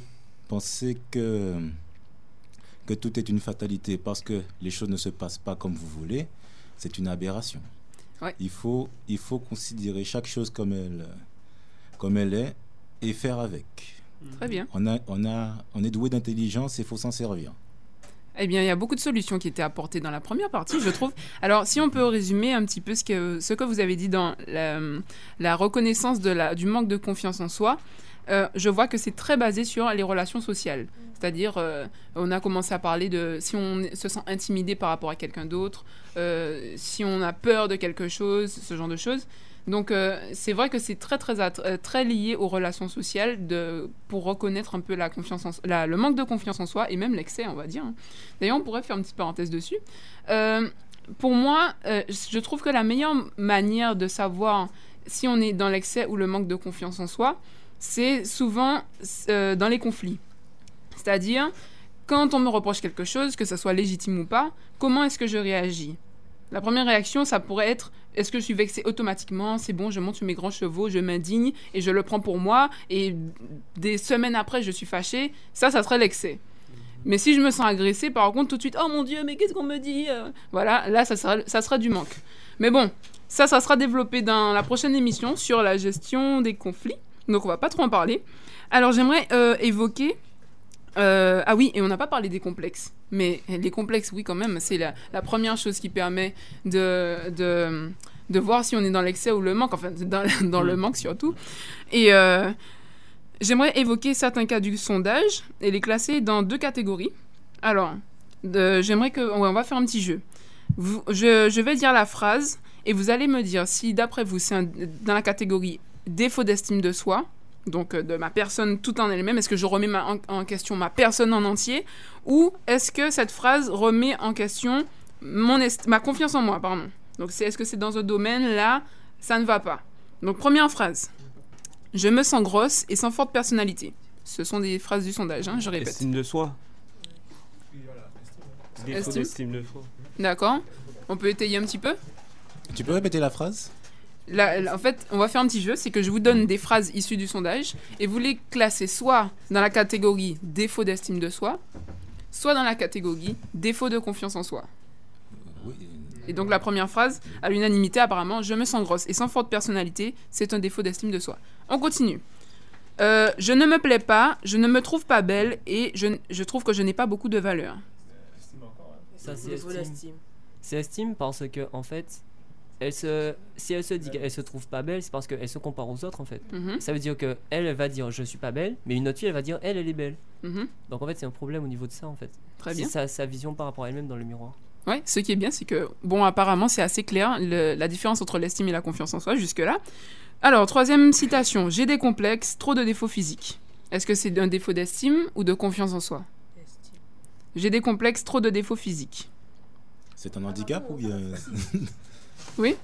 que tout est une fatalité parce que les choses ne se passent pas comme vous voulez, c'est une aberration. Ouais. Il faut considérer chaque chose comme elle est et faire avec. Très bien. On est doué d'intelligence et il faut s'en servir. Eh bien, il y a beaucoup de solutions qui étaient apportées dans la première partie, je trouve. Alors, si on peut résumer un petit peu ce que vous avez dit dans la reconnaissance du manque de confiance en soi, je vois que c'est très basé sur les relations sociales. C'est-à-dire, on a commencé à parler de si on se sent intimidé par rapport à quelqu'un d'autre, si on a peur de quelque chose, ce genre de choses. Donc, c'est vrai que c'est très lié aux relations sociales pour reconnaître un peu le manque de confiance en soi et même l'excès, on va dire. D'ailleurs, on pourrait faire une petite parenthèse dessus. Pour moi, je trouve que la meilleure manière de savoir si on est dans l'excès ou le manque de confiance en soi, c'est souvent dans les conflits. C'est-à-dire, quand on me reproche quelque chose, que ça soit légitime ou pas, comment est-ce que je réagis ? La première réaction, ça pourrait être, est-ce que je suis vexée automatiquement ? C'est bon, je monte sur mes grands chevaux, je m'indigne et je le prends pour moi. Et des semaines après, je suis fâchée. Ça serait l'excès. Mais si je me sens agressée, par contre, tout de suite, oh mon Dieu, mais qu'est-ce qu'on me dit ? Voilà, là, ça sera du manque. Mais bon, ça sera développé dans la prochaine émission sur la gestion des conflits. Donc, on va pas trop en parler. Alors, j'aimerais évoquer... ah oui, et on n'a pas parlé des complexes. Mais les complexes, oui, quand même, c'est la première chose qui permet de voir si on est dans l'excès ou le manque, enfin, dans le manque surtout. Et j'aimerais évoquer certains cas du sondage et les classer dans 2 catégories. Alors, j'aimerais on va faire un petit jeu. Je vais dire la phrase et vous allez me dire si, d'après vous, c'est dans la catégorie défaut d'estime de soi, donc de ma personne tout en elle-même, est-ce que je remets en question ma personne en entier, ou est-ce que cette phrase remet en question ma confiance en moi, pardon. Donc est-ce que c'est dans un domaine, là, ça ne va pas. Donc première phrase, je me sens grosse et sans forte personnalité. Ce sont des phrases du sondage, je répète. Estime de soi. Défaut d'estime de soi. D'accord. On peut étayer un petit peu ? Tu peux répéter la phrase ? En fait, on va faire un petit jeu, c'est que je vous donne des phrases issues du sondage et vous les classez soit dans la catégorie défaut d'estime de soi, soit dans la catégorie défaut de confiance en soi. Et donc la première phrase, à l'unanimité apparemment, je me sens grosse et sans forte personnalité, c'est un défaut d'estime de soi. On continue. Je ne me plais pas, je ne me trouve pas belle et je trouve que je n'ai pas beaucoup de valeur. Ça, c'est estime. C'est estime parce que, en fait, si elle se dit qu'elle se trouve pas belle, c'est parce qu'elle se compare aux autres, en fait. Ça veut dire qu'elle va dire je suis pas belle, mais une autre fille elle va dire elle est belle. Donc en fait c'est un problème au niveau de ça, en fait. Très bien. C'est sa vision par rapport à elle-même dans le miroir. Ouais, ce qui est bien, c'est que, bon, apparemment c'est assez clair la différence entre l'estime et la confiance en soi jusque-là. Alors, 3e citation, j'ai des complexes, trop de défauts physiques. Est-ce que c'est un défaut d'estime ou de confiance en soi ? J'ai des complexes, trop de défauts physiques. C'est un handicap ou bien... Oui.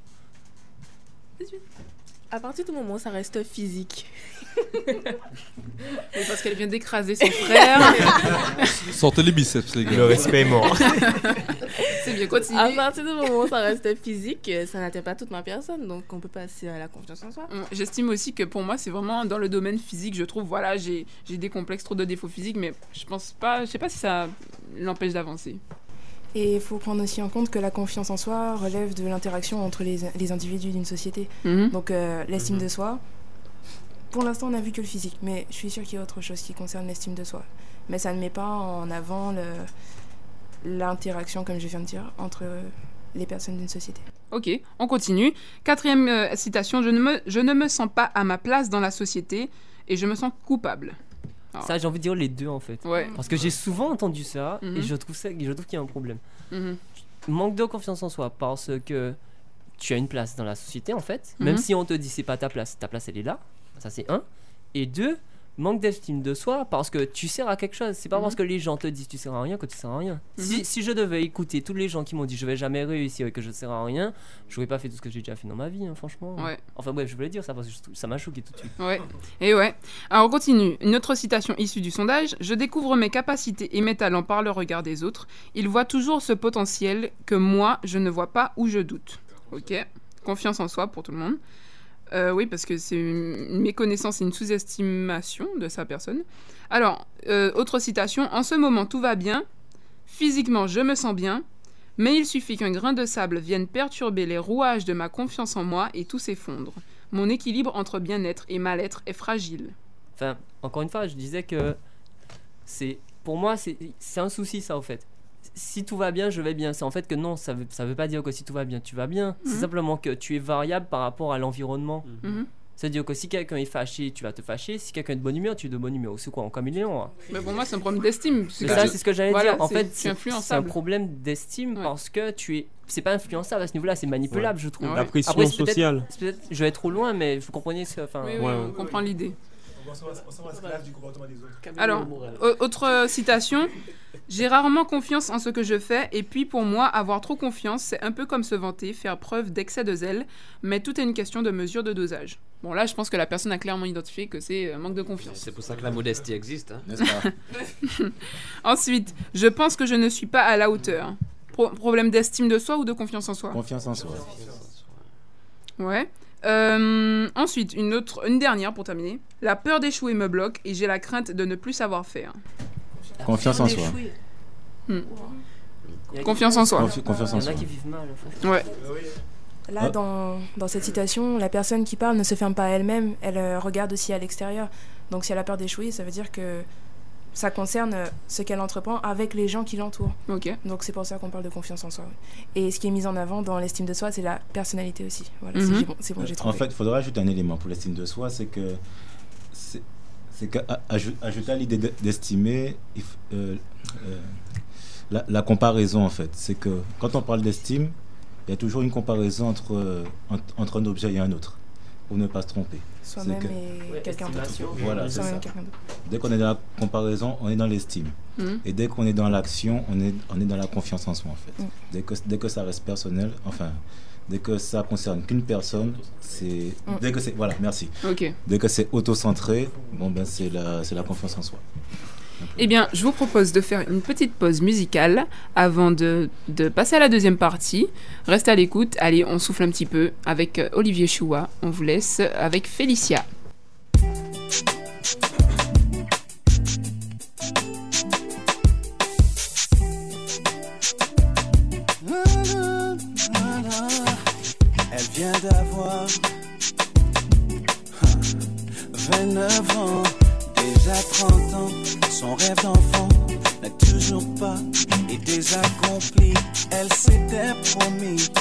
À partir du moment où ça reste physique. Oui, parce qu'elle vient d'écraser son frère. Sortez les biceps, les gars. Le respect est mort. C'est bien, continue. À partir du moment où ça reste physique, ça n'atteint pas toute ma personne, donc on peut passer à la confiance en soi. J'estime aussi que pour moi, c'est vraiment dans le domaine physique, je trouve, voilà, j'ai des complexes, trop de défauts physiques, mais je sais pas si ça l'empêche d'avancer. Et il faut prendre aussi en compte que la confiance en soi relève de l'interaction entre les individus d'une société. Donc l'estime de soi, pour l'instant on n'a vu que le physique, mais je suis sûre qu'il y a autre chose qui concerne l'estime de soi. Mais ça ne met pas en avant l'interaction, comme je viens de dire, entre les personnes d'une société. Ok, on continue. 4e citation, je ne me sens pas à ma place dans la société et je me sens coupable. Alors, ça, j'ai envie de dire les deux, en fait. Ouais. Parce que j'ai souvent entendu ça et je trouve qu'il y a un problème. Manque de confiance en soi parce que tu as une place dans la société, en fait. Même si on te dit c'est pas ta place elle est là. Ça, c'est 1. Et 2, manque d'estime de soi parce que tu sers à quelque chose. C'est pas parce que les gens te disent tu sers à rien que tu sers à rien. Si je devais écouter tous les gens qui m'ont dit je vais jamais réussir et que je sers à rien, j'aurais pas fait tout ce que j'ai déjà fait dans ma vie, hein, franchement. Ouais. Enfin bref, je voulais dire ça parce que ça m'a choqué tout de suite. Ouais. Et ouais. Alors on continue. Une autre citation issue du sondage. Je découvre mes capacités et mes talents par le regard des autres. Ils voient toujours ce potentiel que moi je ne vois pas ou je doute. Ok. Confiance en soi pour tout le monde. Oui, parce que c'est une méconnaissance et une sous-estimation de sa personne. Alors, autre citation. En ce moment, tout va bien. Physiquement, je me sens bien. Mais il suffit qu'un grain de sable vienne perturber les rouages de ma confiance en moi et tout s'effondre. Mon équilibre entre bien-être et mal-être est fragile. Enfin, encore une fois, je disais que pour moi, c'est un souci, ça, au fait. Si tout va bien, je vais bien. C'est en fait que non, ça veut pas dire que si tout va bien, tu vas bien. C'est simplement que tu es variable par rapport à l'environnement. C'est-à-dire que si quelqu'un est fâché, tu vas te fâcher. Si quelqu'un est de bonne humeur, tu es de bonne humeur. C'est quoi, en caméléon, hein. Mais pour moi, c'est un problème d'estime. C'est ce que j'allais dire. En fait, c'est c'est un problème d'estime parce que c'est pas influençable à ce niveau-là, c'est manipulable, je trouve. La pression sociale. Peut-être, je vais être trop loin, mais vous comprenez ce que. Oui, on comprend l'idée. Alors, autre citation. J'ai rarement confiance en ce que je fais, et puis pour moi, avoir trop confiance, c'est un peu comme se vanter, faire preuve d'excès de zèle, mais tout est une question de mesure de dosage. Bon, là, je pense que la personne a clairement identifié que c'est un manque de confiance. C'est pour ça que la modestie existe, hein. N'est-ce pas? Ensuite, je pense que je ne suis pas à la hauteur. Problème d'estime de soi ou de confiance en soi? Confiance en soi. Ouais. Ensuite, une dernière pour terminer. La peur d'échouer me bloque et j'ai la crainte de ne plus savoir faire. Confiance en soi. Confiance en soi. Confiance en soi. Il y en a qui vivent mal, en fait. Ouais. Là, dans cette citation, la personne qui parle ne se ferme pas à elle-même, elle regarde aussi à l'extérieur. Donc si elle a peur d'échouer, ça veut dire que ça concerne ce qu'elle entreprend avec les gens qui l'entourent. Ok. Donc c'est pour ça qu'on parle de confiance en soi. Oui. Et ce qui est mis en avant dans l'estime de soi, c'est la personnalité aussi. Voilà, c'est bon, j'ai trouvé. En fait, il faudra ajouter un élément pour l'estime de soi, c'est que ajouter à l'idée d'estimer la comparaison, en fait. C'est que quand on parle d'estime, il y a toujours une comparaison entre un objet et un autre, pour ne pas se tromper. Soi-même et quelqu'un d'autre. Voilà, c'est ça. Dès qu'on est dans la comparaison, on est dans l'estime. Et dès qu'on est dans l'action, on est dans la confiance en soi, en fait. Dès que ça reste personnel, enfin, dès que ça concerne qu'une personne, dès que c'est... Voilà, merci. Okay. Dès que c'est auto-centré, c'est la confiance en soi. Eh bien, je vous propose de faire une petite pause musicale avant de passer à la deuxième partie. Restez à l'écoute. Allez, on souffle un petit peu avec Olivier Choua. On vous laisse avec Félicia. Elle vient d'avoir 29 ans, déjà 30 ans. Son rêve d'enfant n'a toujours pas été accompli. Elle s'était promise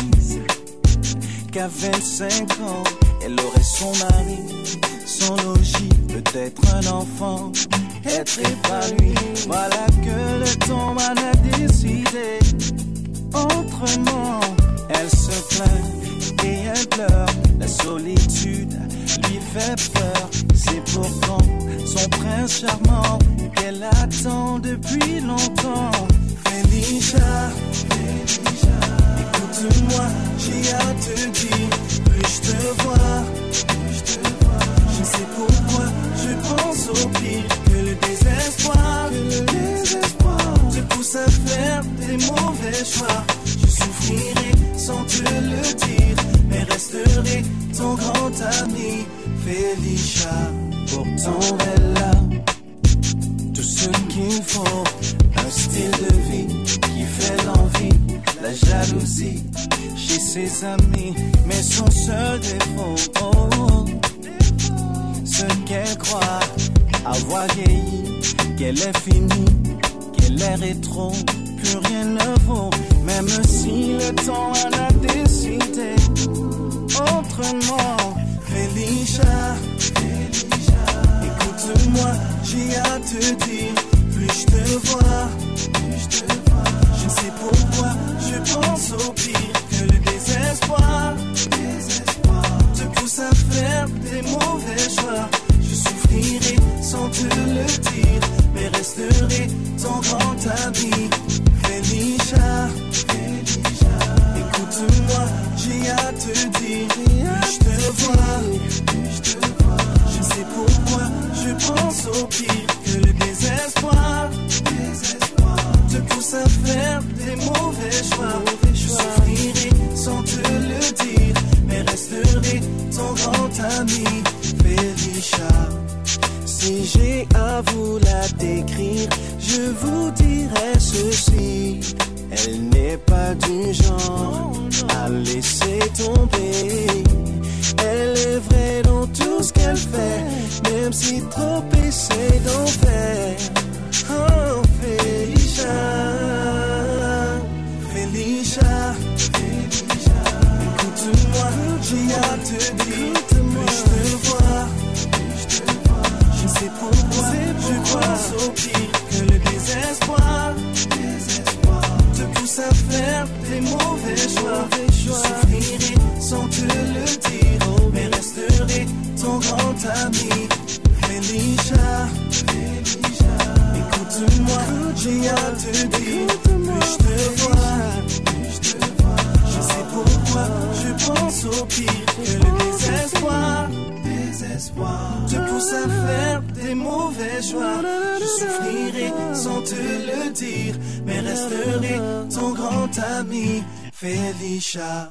qu'à 25 ans, elle aurait son mari, son logis, peut-être un enfant, être épanoui. Voilà que le temps m'en a décidé. Autrement, elle se plaint et elle pleure. La solitude lui fait peur. C'est pourtant son prince charmant qu'elle attend depuis longtemps. Félicia, écoute-moi, j'ai à te dire. Plus je te vois, je ne sais pourquoi je pense au pire. Que le désespoir te pousse à faire des mauvais choix. Je souffrirai sans te le dire, mais resterai ton grand ami. Félicia, pourtant elle a tout ce qu'il faut. Un style de vie qui fait l'envie, la jalousie chez ses amis. Mais son seul défaut, ce qu'elle croit avoir vieilli, qu'elle est finie, qu'elle est rétro, plus rien ne vaut. Même si le temps en a décidé autrement. Félicia, écoute-moi, j'ai à te dire. Plus je te vois, je ne sais pourquoi je pense au pire. Que le désespoir te pousse à faire des mauvais choix. Je souffrirai choix. Je souffrirai sans te le dire, mais resterai ton grand ami, Felicia. Si j'ai à vous la décrire, je vous dirai ceci. Elle n'est pas du genre à laisser tomber. Elle est vraie dans tout ce qu'elle fait, même si trop essaie d'en faire. Oh, Felicia, Felicia, écoute-moi, j'ai à te dire, puis-je te voir? Je sais pourquoi, je crois au pire que le désespoir te pousse à faire des mauvais choix. Je souffrirai sans te le dire, mais resterai ton grand ami, Felicia. Écoute-moi, j'ai à te dire, puis-je te voir? Je sais pourquoi, je pense au pire que le désespoir te pousse à faire des mauvais choix. Je souffrirai sans te le dire, mais resterai ton grand ami, Felicia.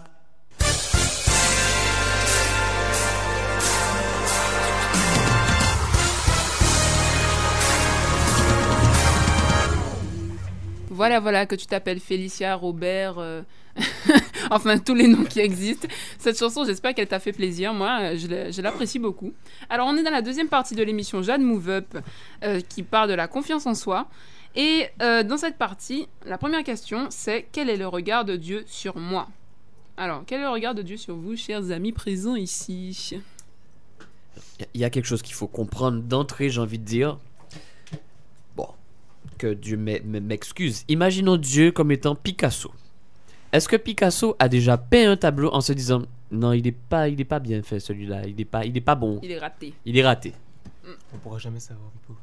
Voilà, que tu t'appelles Felicia, Robert, enfin tous les noms qui existent. Cette chanson, j'espère qu'elle t'a fait plaisir. Moi, je l'apprécie beaucoup. Alors, on est dans la deuxième partie de l'émission Jade Move Up, qui parle de la confiance en soi. Et dans cette partie, la première question, c'est quel est le regard de Dieu sur moi? Alors, quel est le regard de Dieu sur vous, chers amis présents ici? Il y a quelque chose qu'il faut comprendre d'entrée, j'ai envie de dire. Bon, que Dieu m'excuse. Imaginons Dieu comme étant Picasso. Est-ce que Picasso a déjà peint un tableau en se disant non, il est pas bien fait celui-là, il est pas bon. Il est raté. Il est raté. On pourra jamais savoir, Pipo.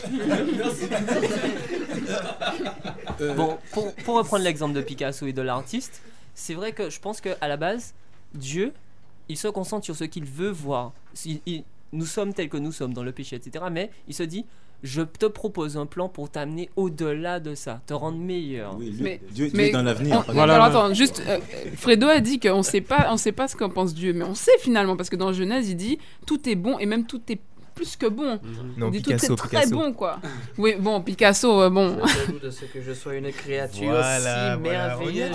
Bon, pour reprendre l'exemple de Picasso et de l'artiste, c'est vrai que je pense qu'à la base, Dieu, il se concentre sur ce qu'il veut voir. Nous sommes tels que nous sommes dans le péché, etc. Mais il se dit, je te propose un plan pour t'amener au-delà de ça, te rendre meilleur. Oui, Dieu est dans l'avenir. Alors attends, juste, Fredo a dit qu'on sait pas ce qu'en pense Dieu, mais on sait finalement, parce que dans Genèse, il dit, tout est bon et même tout est plus que bon. Non, il dit Picasso, tout est très bon, quoi. Oui, bon, Picasso, bon. Je jaloux de ce que je sois une créature Voilà, si merveilleuse.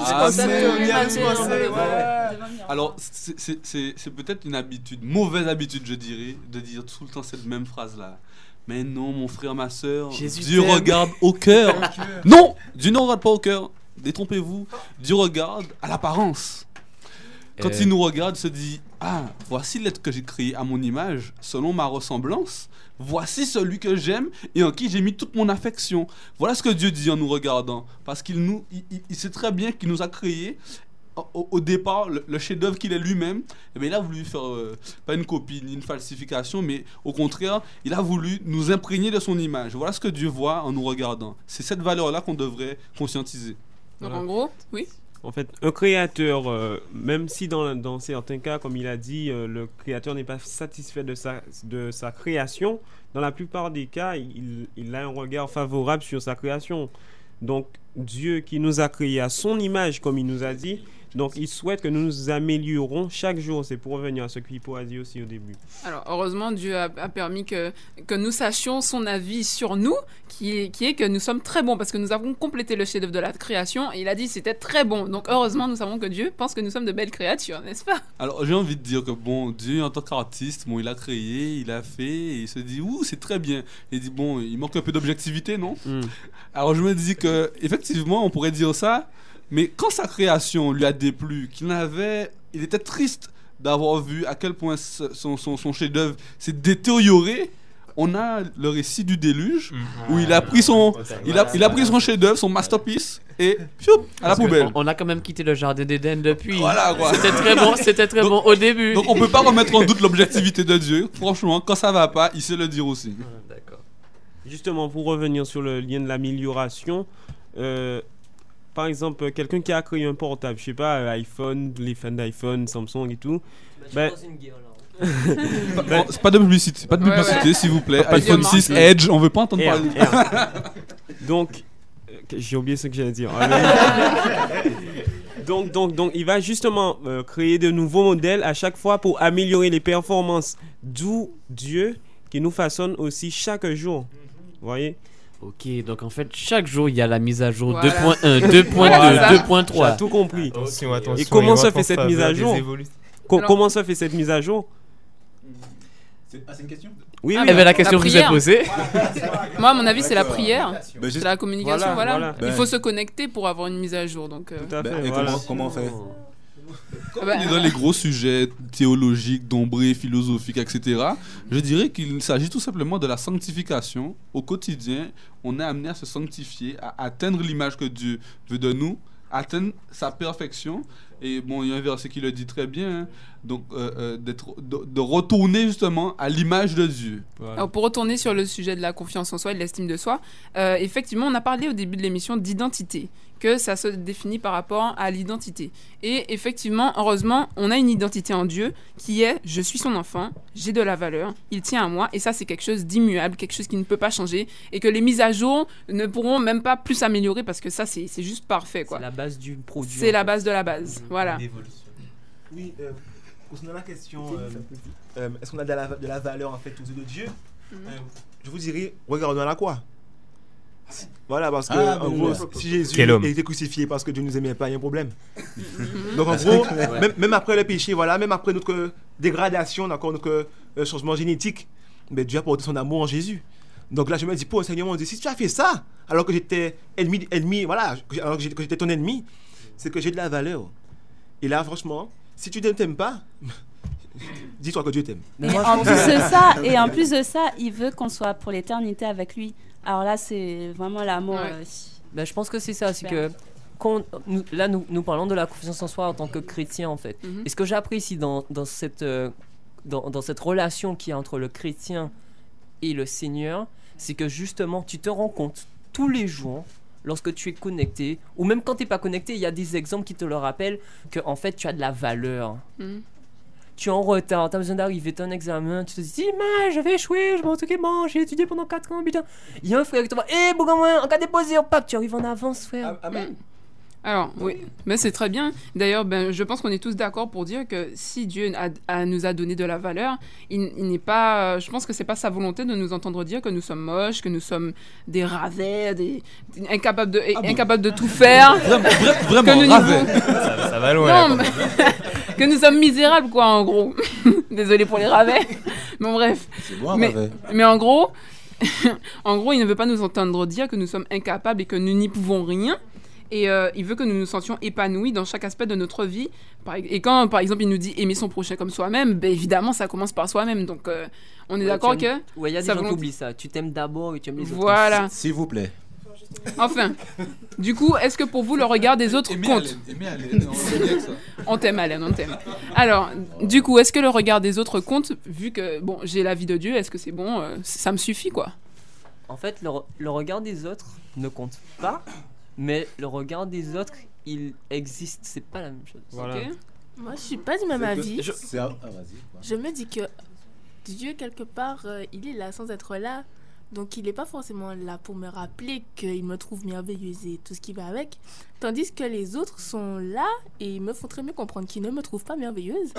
Alors, c'est peut-être une habitude, mauvaise habitude, je dirais, de dire tout le temps cette même phrase-là. Mais non, mon frère, ma soeur, Dieu regarde au cœur. Non, Dieu ne regarde pas au cœur. Détrompez-vous. Dieu regarde à l'apparence. Quand il nous regarde, il se dit, ah, voici l'être que j'ai créé à mon image, selon ma ressemblance. Voici celui que j'aime et en qui j'ai mis toute mon affection. Voilà ce que Dieu dit en nous regardant. Parce qu'il sait très bien qu'il nous a créés. Au départ, le chef-d'œuvre qu'il est lui-même, eh bien, il a voulu faire, pas une copie ni une falsification, mais au contraire, il a voulu nous imprégner de son image. Voilà ce que Dieu voit en nous regardant. C'est cette valeur-là qu'on devrait conscientiser. Donc en gros, oui. En fait, un créateur, même si dans certains cas, comme il a dit, le créateur n'est pas satisfait de sa création, dans la plupart des cas, il a un regard favorable sur sa création. Donc, Dieu qui nous a créés à son image, comme il nous a dit, donc il souhaite que nous nous améliorons chaque jour. C'est pour revenir à ce que Hippo a dit aussi au début. Alors, heureusement, Dieu a permis que nous sachions son avis sur nous, qui est que nous sommes très bons, parce que nous avons complété le chef-d'œuvre de la création, et il a dit que c'était très bon. Donc, heureusement, nous savons que Dieu pense que nous sommes de belles créatures, n'est-ce pas? Alors, j'ai envie de dire que, bon, Dieu, en tant qu'artiste, bon, il a créé, il a fait, et il se dit, ouh, c'est très bien. Il dit, bon, il manque un peu d'objectivité, non? Alors, je me dis que, effectivement, on pourrait dire ça, mais quand sa création lui a déplu, il était triste d'avoir vu à quel point son chef-d'œuvre s'est détérioré. On a le récit du déluge où il a pris son chef-d'œuvre, son masterpiece, et à la poubelle. On a quand même quitté le jardin d'Éden depuis. Voilà, quoi. C'était très bon au début. Donc on peut pas remettre en doute l'objectivité de Dieu. Franchement, quand ça va pas, il sait le dire aussi. D'accord. Justement, pour revenir sur le lien de l'amélioration, par exemple, quelqu'un qui a créé un portable, je sais pas, iPhone, les fans d'iPhone, Samsung et tout. C'est pas de publicité, s'il vous plaît. iPhone 6 Edge, on veut pas entendre parler. Donc, j'ai oublié ce que j'allais dire. Donc, il va justement créer de nouveaux modèles à chaque fois pour améliorer les performances. D'où Dieu qui nous façonne aussi chaque jour. Vous voyez? Ok, donc en fait, chaque jour, il y a la mise à jour Voilà. 2.1, 2.2, Voilà. 2.3. Tu as tout compris. Attention, attention, Et comment il se va fait en cette mise à faveur des jour évolutions. Comment se fait cette mise à jour? C'est une question? Oui, Ah, oui. mais ben, la question vous est prière. posée. Moi, à mon avis, c'est la D'accord. prière. Ben, C'est la communication, voilà. Ben, Il faut se connecter pour avoir une mise à jour. Donc, Tout à fait, et voilà. comment on fait? Ah bah, On est dans les gros sujets théologiques, d'ombrés, philosophiques, etc. Je dirais qu'il s'agit tout simplement de la sanctification. Au quotidien, on est amené à se sanctifier, à atteindre l'image que Dieu veut de nous, atteindre sa perfection. Et bon, il y a un verset qui le dit très bien, hein. Donc de retourner justement à l'image de Dieu. Voilà. Alors, pour retourner sur le sujet de la confiance en soi et de l'estime de soi, effectivement, on a parlé au début de l'émission d'identité, que ça se définit par rapport à l'identité. Et effectivement, heureusement, on a une identité en Dieu qui est « je suis son enfant, j'ai de la valeur, il tient à moi », et ça, c'est quelque chose d'immuable, quelque chose qui ne peut pas changer, et que les mises à jour ne pourront même pas plus s'améliorer, parce que ça, c'est juste parfait, quoi. C'est la base du produit. C'est la base de la base, voilà. Oui, concernant la question, est-ce qu'on a de la valeur en fait aux yeux de Dieu? Je vous dirais, regardons à la croix. Voilà, parce que en gros, si Jésus a été crucifié parce que Dieu nous aimait pas, il y a un problème. Donc en gros, même après le péché, voilà, même après notre dégradation, encore notre changement génétique, mais Dieu a porté son amour en Jésus. Donc là, je me dis, pour le Seigneur, on dit, si tu as fait ça, alors que j'étais ennemi, voilà, alors que j'étais ton ennemi, c'est que j'ai de la valeur. Et là, franchement, si tu ne t'aimes pas, dis-toi que Dieu t'aime. Et en plus de ça, il veut qu'on soit pour l'éternité avec lui. Alors là, c'est vraiment l'amour. Ben, je pense que c'est ça, c'est que nous parlons de la confiance en soi en tant que chrétien en fait. Et ce que j'apprécie dans cette relation qu'il y a entre le chrétien et le Seigneur, c'est que justement tu te rends compte tous les jours, lorsque tu es connecté, ou même quand tu n'es pas connecté, il y a des exemples qui te le rappellent que en fait tu as de la valeur. Tu es en retard, tu as besoin d'arriver, tu as un examen, tu te dis, j'avais échoué, je m'en suis bon, j'ai étudié pendant 4 ans, putain. Il y a un frère qui te voit, bon gamin, en cas déposé, tu arrives en avance, frère. Amen. Alors, oui, mais c'est très bien. D'ailleurs, je pense qu'on est tous d'accord pour dire que si Dieu nous a donné de la valeur, il n'est pas... je pense que c'est pas sa volonté de nous entendre dire que nous sommes moches, que nous sommes des ravets, incapables de tout faire. Vraiment, ravets. Ça va loin. Non, que nous sommes misérables, quoi, en gros. Désolé pour les ravets. Mais bref. C'est bon, mais en gros, il ne veut pas nous entendre dire que nous sommes incapables et que nous n'y pouvons rien. Et il veut que nous nous sentions épanouis dans chaque aspect de notre vie. Et quand, par exemple, il nous dit aimer son prochain comme soi-même, évidemment, ça commence par soi-même. Donc, on est d'accord que... Ouais, il y a des gens qui oublient ça. Tu t'aimes d'abord et tu aimes les autres. Voilà. S'il vous plaît. Enfin, du coup, est-ce que pour vous, le regard des autres compte? On t'aime, Alain, on t'aime. Alors, du coup, est-ce que le regard des autres compte, vu que, bon, j'ai la vie de Dieu, est-ce que c'est bon? Ça me suffit, quoi. En fait, le regard des autres ne compte pas. Mais le regard des autres, il existe, c'est pas la même chose. Voilà. Okay. Moi, je suis pas du même avis. Vas-y. Je me dis que Dieu, quelque part, il est là sans être là. Donc, il n'est pas forcément là pour me rappeler qu'il me trouve merveilleuse et tout ce qui va avec. Tandis que les autres sont là et me font très mieux comprendre qu'ils ne me trouvent pas merveilleuse.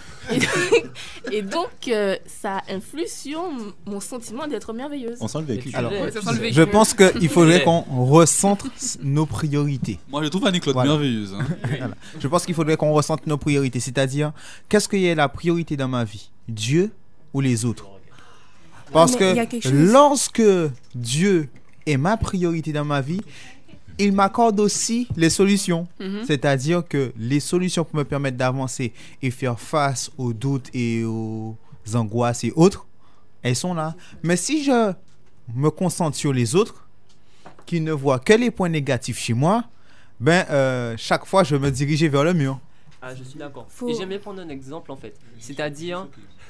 Et donc, ça influe sur mon sentiment d'être merveilleuse. On sent le vécu. Alors, je pense qu'il faudrait qu'on recentre nos priorités. Moi, je trouve Annie-Claude merveilleuse. Hein. Voilà. Je pense qu'il faudrait qu'on recentre nos priorités. C'est-à-dire, qu'est-ce qui est la priorité dans ma vie? Dieu ou les autres? Parce que lorsque Dieu est ma priorité dans ma vie, il m'accorde aussi les solutions. C'est-à-dire que les solutions pour me permettre d'avancer et faire face aux doutes et aux angoisses et autres, elles sont là. Mais si je me concentre sur les autres, qui ne voient que les points négatifs chez moi, chaque fois, je me dirigeais vers le mur. Ah, je suis d'accord. Et j'aime bien prendre un exemple, en fait. C'est-à-dire,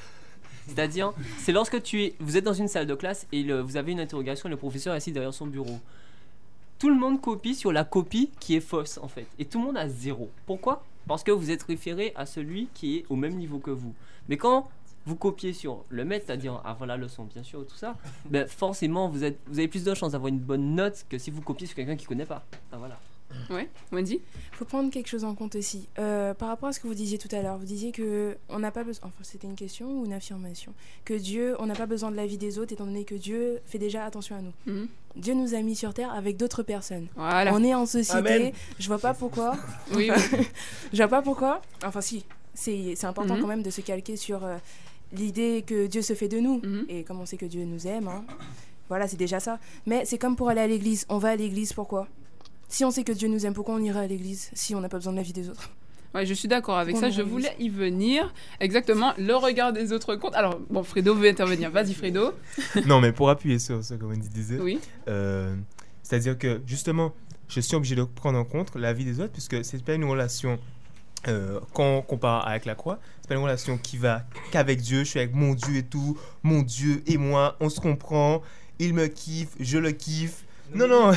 c'est lorsque vous êtes dans une salle de classe et vous avez une interrogation et le professeur est assis derrière son bureau. Tout le monde copie sur la copie qui est fausse, en fait. Et tout le monde a 0. Pourquoi? Parce que vous êtes référé à celui qui est au même niveau que vous. Mais quand vous copiez sur le maître, c'est-à-dire avant la leçon, bien sûr, tout ça, forcément, vous avez plus de chances d'avoir une bonne note que si vous copiez sur quelqu'un qui ne connaît pas. Voilà. Ouais, Wendy. Il faut prendre quelque chose en compte aussi. Par rapport à ce que vous disiez tout à l'heure, vous disiez que on n'a pas besoin. Enfin, c'était une question ou une affirmation. Que Dieu, on n'a pas besoin de l'avis des autres, étant donné que Dieu fait déjà attention à nous. Dieu nous a mis sur terre avec d'autres personnes. Voilà. On est en société. Amen. Je vois pas pourquoi. Oui. Je vois pas pourquoi. Enfin, si. C'est important quand même de se calquer sur l'idée que Dieu se fait de nous. Et comme on sait que Dieu nous aime, hein, voilà, c'est déjà ça. Mais c'est comme pour aller à l'église. On va à l'église, pourquoi ? Si on sait que Dieu nous aime, pourquoi on ira à l'église si on n'a pas besoin de l'avis des autres ? Ouais, je suis d'accord avec Pourquoi ça. on Je ira à voulais y venir. Exactement. Le regard des autres compte. Alors, bon, Fredo veut intervenir. Vas-y, Fredo. Non, mais pour appuyer sur ce que Wendy disait, Oui. C'est-à-dire que justement, je suis obligé de prendre en compte l'avis des autres, puisque c'est pas une relation, quand on compare avec la croix, c'est pas une relation qui va qu'avec Dieu. Je suis avec mon Dieu et tout. Mon Dieu et moi, on se comprend. Il me kiffe, je le kiffe. Non.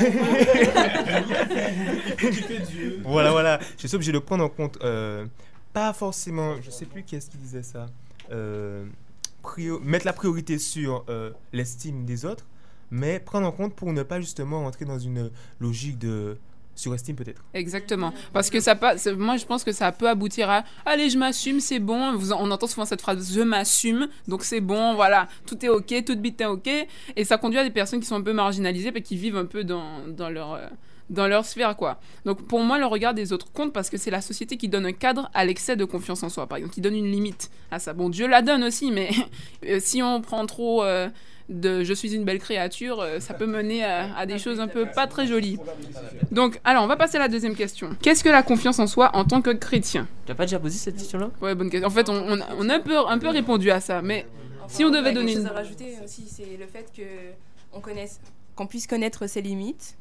Voilà. Je suis obligé de prendre en compte, pas forcément, je sais plus qui est-ce qui disait ça, mettre la priorité sur l'estime des autres, mais prendre en compte pour ne pas justement entrer dans une logique de surestime peut-être. Exactement. Parce que moi, je pense que ça peut aboutir à « Allez, je m'assume, c'est bon ». On entend souvent cette phrase « Je m'assume, donc c'est bon, voilà, tout est OK, toute bite est OK ». Et ça conduit à des personnes qui sont un peu marginalisées et qui vivent un peu dans leur sphère, quoi. Donc, pour moi, le regard des autres compte parce que c'est la société qui donne un cadre à l'excès de confiance en soi, par exemple, qui donne une limite à ça. Bon, Dieu la donne aussi, mais si on prend trop... je suis une belle créature, ça peut mener à des choses un peu pas très jolies. Donc, alors, on va passer à la deuxième question. Qu'est-ce que la confiance en soi en tant que chrétien ? Tu n'as pas déjà posé cette question-là ? Ouais, bonne question. En fait, on a un peu répondu à ça, mais si on devait donner quelque une... chose à rajouter aussi, c'est le fait qu'on puisse connaître ses limites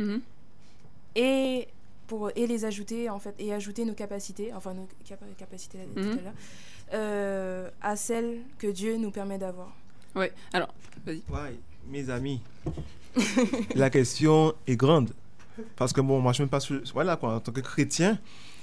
et les ajouter, en fait, et ajouter nos capacités, enfin nos capacités tout à l'heure, à celles que Dieu nous permet d'avoir. Ouais, alors, vas-y. Ouais, mes amis, la question est grande. Parce que bon, moi, je ne suis même pas sûr. Voilà, quoi, en tant que chrétien,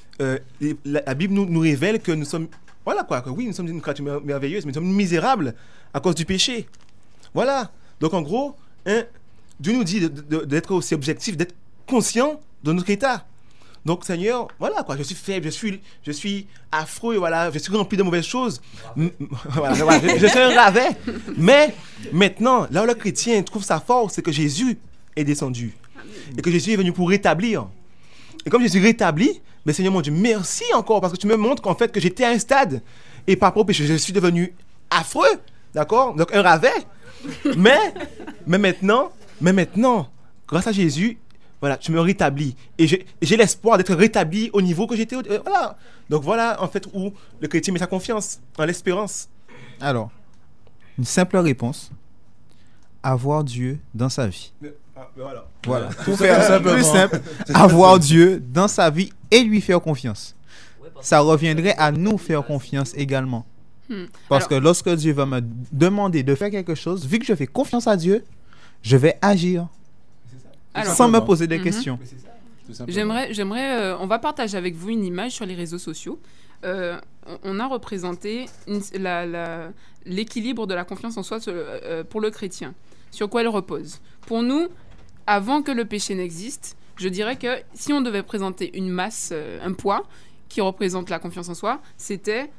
la Bible nous révèle que nous sommes. Voilà, quoi, que oui, nous sommes une créature merveilleuse, mais nous sommes misérables à cause du péché. Voilà. Donc, en gros, Dieu nous dit d'être aussi objectif, d'être conscient de notre état. Donc, Seigneur, voilà, quoi, je suis faible, je suis affreux, voilà, je suis rempli de mauvaises choses. Voilà, je suis un ravet. Mais maintenant, là où le chrétien trouve sa force, c'est que Jésus est descendu. Et que Jésus est venu pour rétablir. Et comme je suis rétabli, mais Seigneur mon Dieu, merci encore, parce que tu me montres qu'en fait, que j'étais à un stade, et par rapport au péché, je suis devenu affreux, d'accord? Donc, un ravet. Mais maintenant, grâce à Jésus, voilà, tu me rétablis. Et j'ai l'espoir d'être rétabli au niveau que j'étais. Voilà. Donc voilà, en fait, où le chrétien met sa confiance, en l'espérance. Alors, une simple réponse. Avoir Dieu dans sa vie. Voilà. Pour faire plus simple, avoir Dieu dans sa vie et lui faire confiance. Ça reviendrait à nous faire confiance également. Parce que lorsque Dieu va me demander de faire quelque chose, vu que je fais confiance à Dieu, je vais agir. Alors, sans me poser des questions. J'aimerais, on va partager avec vous une image sur les réseaux sociaux. On a représenté l'équilibre de la confiance en soi pour le chrétien. Sur quoi elle repose ? Pour nous, avant que le péché n'existe, je dirais que si on devait présenter une masse, un poids qui représente la confiance en soi, c'était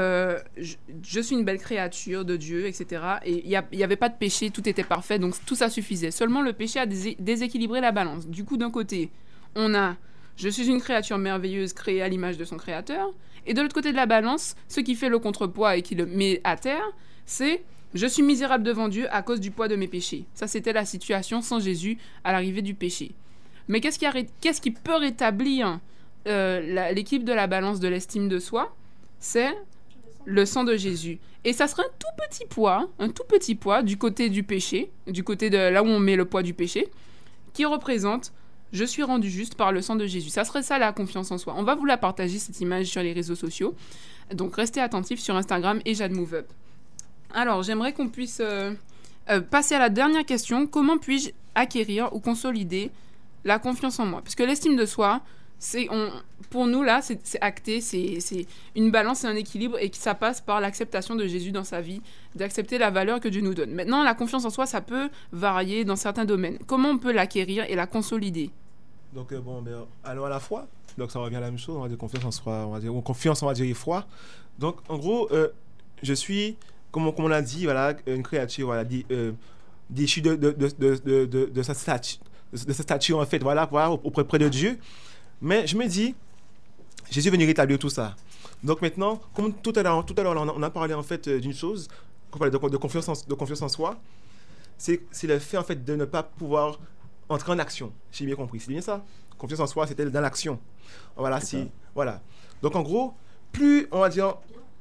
je suis une belle créature de Dieu, etc. Et il n'y avait pas de péché, tout était parfait, donc tout ça suffisait. Seulement le péché a déséquilibré la balance. Du coup, d'un côté, on a je suis une créature merveilleuse créée à l'image de son créateur, et de l'autre côté de la balance, ce qui fait le contrepoids et qui le met à terre, c'est je suis misérable devant Dieu à cause du poids de mes péchés. Ça, c'était la situation sans Jésus à l'arrivée du péché. Mais qu'est-ce qui peut rétablir l'équilibre de la balance de l'estime de soi ? C'est le sang de Jésus. Et ça serait un tout petit poids du côté du péché, du côté de là où on met le poids du péché, qui représente « je suis rendu juste par le sang de Jésus ». Ça serait ça la confiance en soi. On va vous la partager, cette image, sur les réseaux sociaux. Donc restez attentifs sur Instagram et JadMoveUp. Alors, j'aimerais qu'on puisse passer à la dernière question. Comment puis-je acquérir ou consolider la confiance en moi ? Parce que l'estime de soi, pour nous, là, c'est acté, c'est une balance et un équilibre, et que ça passe par l'acceptation de Jésus dans sa vie, d'accepter la valeur que Dieu nous donne. Maintenant, la confiance en soi, ça peut varier dans certains domaines. Comment on peut l'acquérir et la consolider ? Donc, allons à la foi. Donc, ça revient à la même chose. On va dire confiance en soi, on va dire, ou confiance, on va dire, et foi. Donc, en gros, je suis, comme on l'a dit, voilà, une créature, voilà, déchue de sa statue, en fait, voilà, auprès de Dieu. Mais je me dis, Jésus est venu rétablir tout ça. Donc maintenant, comme tout à l'heure, on a parlé en fait d'une chose, on parlait de confiance en soi, c'est le fait en fait de ne pas pouvoir entrer en action. J'ai bien compris, c'est bien ça. Confiance en soi, c'était dans l'action. Voilà, voilà. Donc en gros, plus on va dire,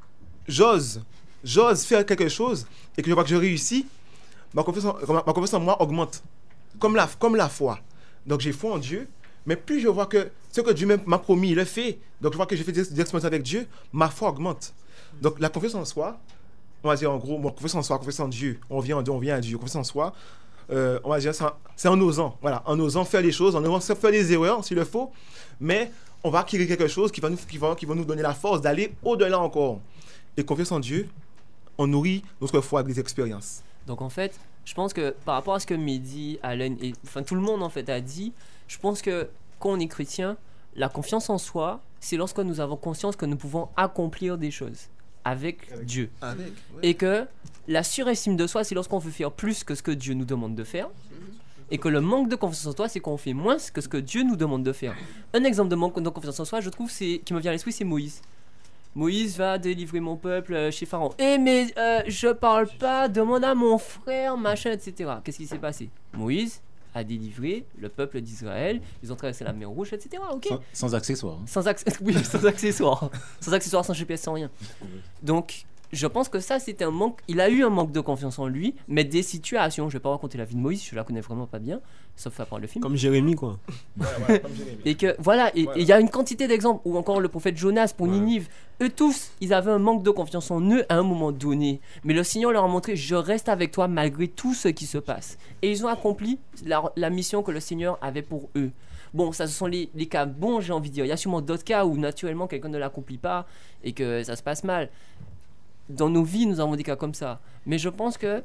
j'ose faire quelque chose et que je vois que je réussis, ma confiance en moi augmente, comme la foi. Donc j'ai foi en Dieu. Mais plus je vois que ce que Dieu m'a promis, il le fait. Donc je vois que j'ai fait des expériences avec Dieu, ma foi augmente. Donc la confiance en soi, on va dire en gros, confiance en soi, confiance en Dieu, on vient à Dieu, confiance en soi, on va dire c'est en osant, voilà, en osant faire les choses, en osant faire des erreurs s'il le faut, mais on va acquérir quelque chose qui va nous donner la force d'aller au-delà encore. Et confiance en Dieu, on nourrit notre foi avec des expériences. Donc en fait, je pense que par rapport à ce que Mehdi, Alain et enfin tout le monde en fait a dit, je pense que quand on est chrétien, la confiance en soi, c'est lorsque nous avons conscience que nous pouvons accomplir des choses avec Dieu. Et que la surestime de soi, c'est lorsqu'on veut faire plus que ce que Dieu nous demande de faire. Et que le manque de confiance en soi, c'est qu'on fait moins que ce que Dieu nous demande de faire. Un exemple de manque de confiance en soi, je trouve, qui me vient à l'esprit, c'est Moïse. Moïse va délivrer mon peuple chez Pharaon. Mais je parle pas, demande à mon frère, machin, etc. Qu'est-ce qui s'est passé? Moïse a délivré le peuple d'Israël, ils ont traversé la mer Rouge, etc. Okay, sans accessoires. Oui, sans accessoires. Sans accessoires, sans GPS, sans rien. Donc, je pense que ça, c'était un manque. Il a eu un manque de confiance en lui, mais des situations. Je vais pas raconter la vie de Moïse, je la connais vraiment pas bien, sauf à part le film. Comme Jérémie, quoi. Comme Jérémie. Et que voilà, et il y a une quantité d'exemples. Ou encore le prophète Jonas pour Ninive. Eux tous, ils avaient un manque de confiance en eux à un moment donné. Mais le Seigneur leur a montré, je reste avec toi malgré tout ce qui se passe. Et ils ont accompli la mission que le Seigneur avait pour eux. Bon, ça, ce sont les cas bons, j'ai envie de dire. Il y a sûrement d'autres cas où naturellement quelqu'un ne l'accomplit pas et que ça se passe mal. Dans nos vies, nous avons des cas comme ça. Mais je pense que,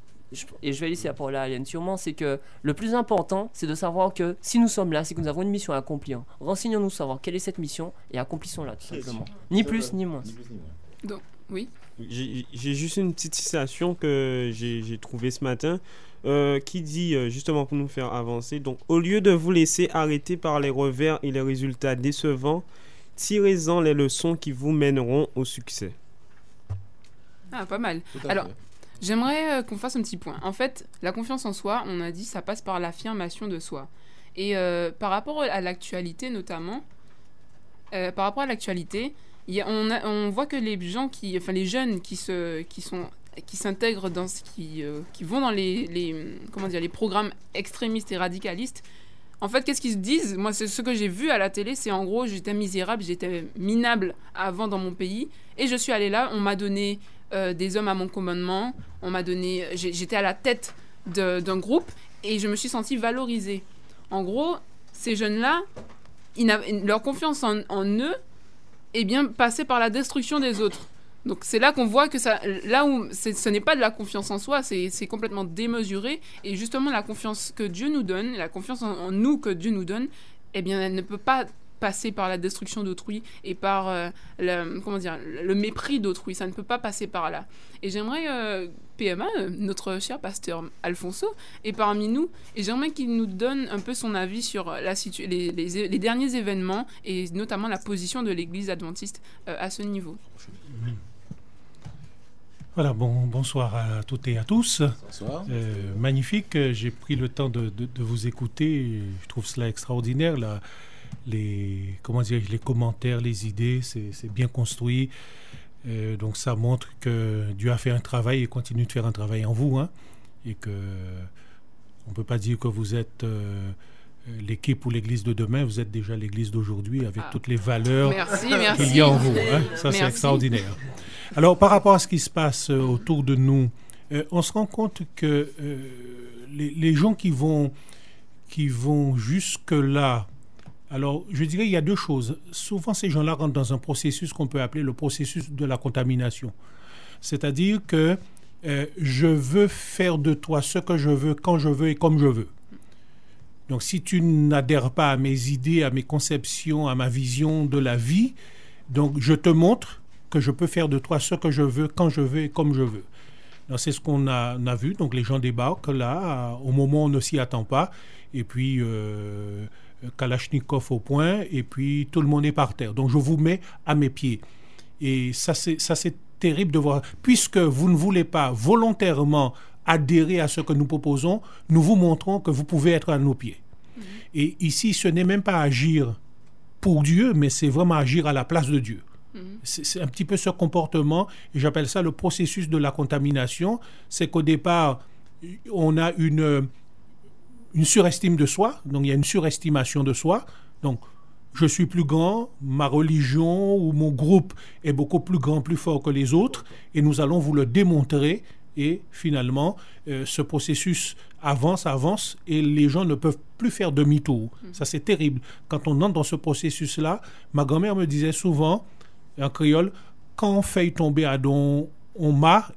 et je vais laisser la parole à Alain sûrement, c'est que le plus important, c'est de savoir que si nous sommes là, c'est que nous avons une mission à accomplir. Renseignons-nous savoir quelle est cette mission et accomplissons-la tout simplement. Ni plus ni moins. Donc, oui. J'ai juste une petite citation que j'ai trouvée ce matin qui dit, justement pour nous faire avancer, donc au lieu de vous laisser arrêter par les revers et les résultats décevants, tirez-en les leçons qui vous mèneront au succès. Ah, pas mal. Alors, j'aimerais qu'on fasse un petit point. En fait, la confiance en soi, on a dit, ça passe par l'affirmation de soi. Et par rapport à l'actualité, notamment, on voit que les gens les jeunes qui s'intègrent dans qui vont dans les programmes extrémistes et radicalistes, en fait, qu'est-ce qu'ils se disent? Moi, c'est ce que j'ai vu à la télé, c'est en gros, j'étais misérable, j'étais minable avant dans mon pays, et je suis allée là, on m'a donné des hommes à mon commandement, j'étais à la tête d'un groupe, et je me suis sentie valorisée. En gros, ces jeunes-là, leur confiance en eux est bien passée par la destruction des autres. Donc c'est là qu'on voit que ce n'est pas de la confiance en soi, c'est complètement démesuré. Et justement, la confiance que Dieu nous donne, la confiance en nous que Dieu nous donne, eh bien, elle ne peut pas passer par la destruction d'autrui et par le mépris d'autrui. Ça ne peut pas passer par là. Et j'aimerais, PMA, notre cher pasteur Alfonso, est parmi nous, et j'aimerais qu'il nous donne un peu son avis sur les derniers événements, et notamment la position de l'Église adventiste à ce niveau. Voilà, bonsoir à toutes et à tous. Bonsoir. Magnifique, j'ai pris le temps de vous écouter, je trouve cela extraordinaire. Les commentaires, les idées, c'est bien construit. Donc ça montre que Dieu a fait un travail et continue de faire un travail en vous. Hein, et que on ne peut pas dire que vous êtes l'équipe ou l'église de demain, vous êtes déjà l'église d'aujourd'hui avec toutes les valeurs qu'il y a en vous. Hein, ça, c'est extraordinaire. Alors, par rapport à ce qui se passe autour de nous, on se rend compte que les gens qui vont jusque-là, alors je dirais il y a deux choses. Souvent, ces gens-là rentrent dans un processus qu'on peut appeler le processus de la contamination. C'est-à-dire que je veux faire de toi ce que je veux, quand je veux et comme je veux. Donc si tu n'adhères pas à mes idées, à mes conceptions, à ma vision de la vie, donc je te montre que je peux faire de toi ce que je veux, quand je veux et comme je veux. Donc c'est ce qu'on a vu. Donc les gens débarquent là, au moment où on ne s'y attend pas, et puis Kalachnikov au point, et puis tout le monde est par terre. Donc je vous mets à mes pieds. Et ça c'est terrible de voir. Puisque vous ne voulez pas volontairement adhérer à ce que nous proposons, nous vous montrons que vous pouvez être à nos pieds. Et ici, ce n'est même pas agir pour Dieu, mais c'est vraiment agir à la place de Dieu. C'est un petit peu ce comportement, et j'appelle ça le processus de la contamination. C'est qu'au départ, on a une surestime de soi, donc il y a une surestimation de soi. Donc, je suis plus grand, ma religion ou mon groupe est beaucoup plus grand, plus fort que les autres, et nous allons vous le démontrer. Et finalement, ce processus avance, et les gens ne peuvent plus faire demi-tour. Ça, c'est terrible. Quand on entre dans ce processus-là, ma grand-mère me disait souvent, en créole, quand on fait tomber à don, on m'a,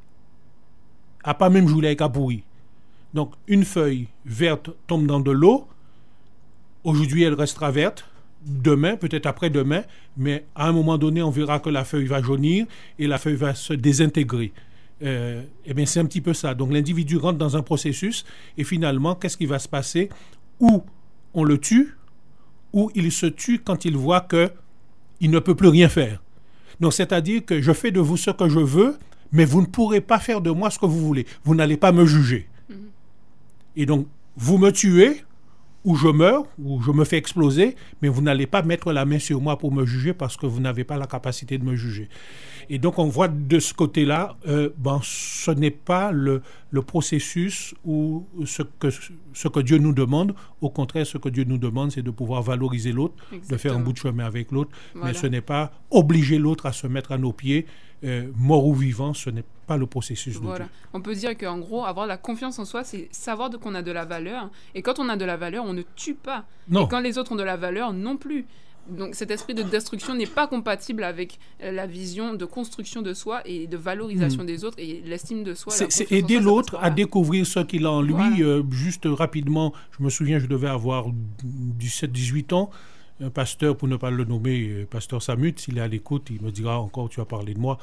à pas même jouer avec un pourri. Donc, une feuille verte tombe dans de l'eau. Aujourd'hui, elle restera verte. Demain, peut-être après-demain, mais à un moment donné, on verra que la feuille va jaunir et la feuille va se désintégrer. Eh bien, c'est un petit peu ça. Donc, l'individu rentre dans un processus et finalement, qu'est-ce qui va se passer? Ou on le tue, ou il se tue quand il voit qu'il ne peut plus rien faire. Donc, c'est-à-dire que je fais de vous ce que je veux, mais vous ne pourrez pas faire de moi ce que vous voulez. Vous n'allez pas me juger. Et donc, vous me tuez, ou je meurs, ou je me fais exploser, mais vous n'allez pas mettre la main sur moi pour me juger parce que vous n'avez pas la capacité de me juger. Et donc, on voit de ce côté-là, ce n'est pas le processus ou ce que Dieu nous demande. Au contraire, ce que Dieu nous demande, c'est de pouvoir valoriser l'autre, de faire un bout de chemin avec l'autre. Voilà. Mais ce n'est pas obliger l'autre à se mettre à nos pieds, mort ou vivant, ce n'est pas le processus de Dieu. On peut dire qu'en gros, avoir la confiance en soi, c'est savoir qu'on a de la valeur. Et quand on a de la valeur, on ne tue pas. Non. Et quand les autres ont de la valeur, non plus. Donc cet esprit de destruction n'est pas compatible avec la vision de construction de soi et de valorisation des autres et l'estime de soi. C'est aider l'autre à découvrir ce qu'il a en lui. Voilà. Juste rapidement, je me souviens, je devais avoir 17-18 ans. Un pasteur, pour ne pas le nommer, pasteur Samut, s'il est à l'écoute, il me dira encore, tu as parlé de moi.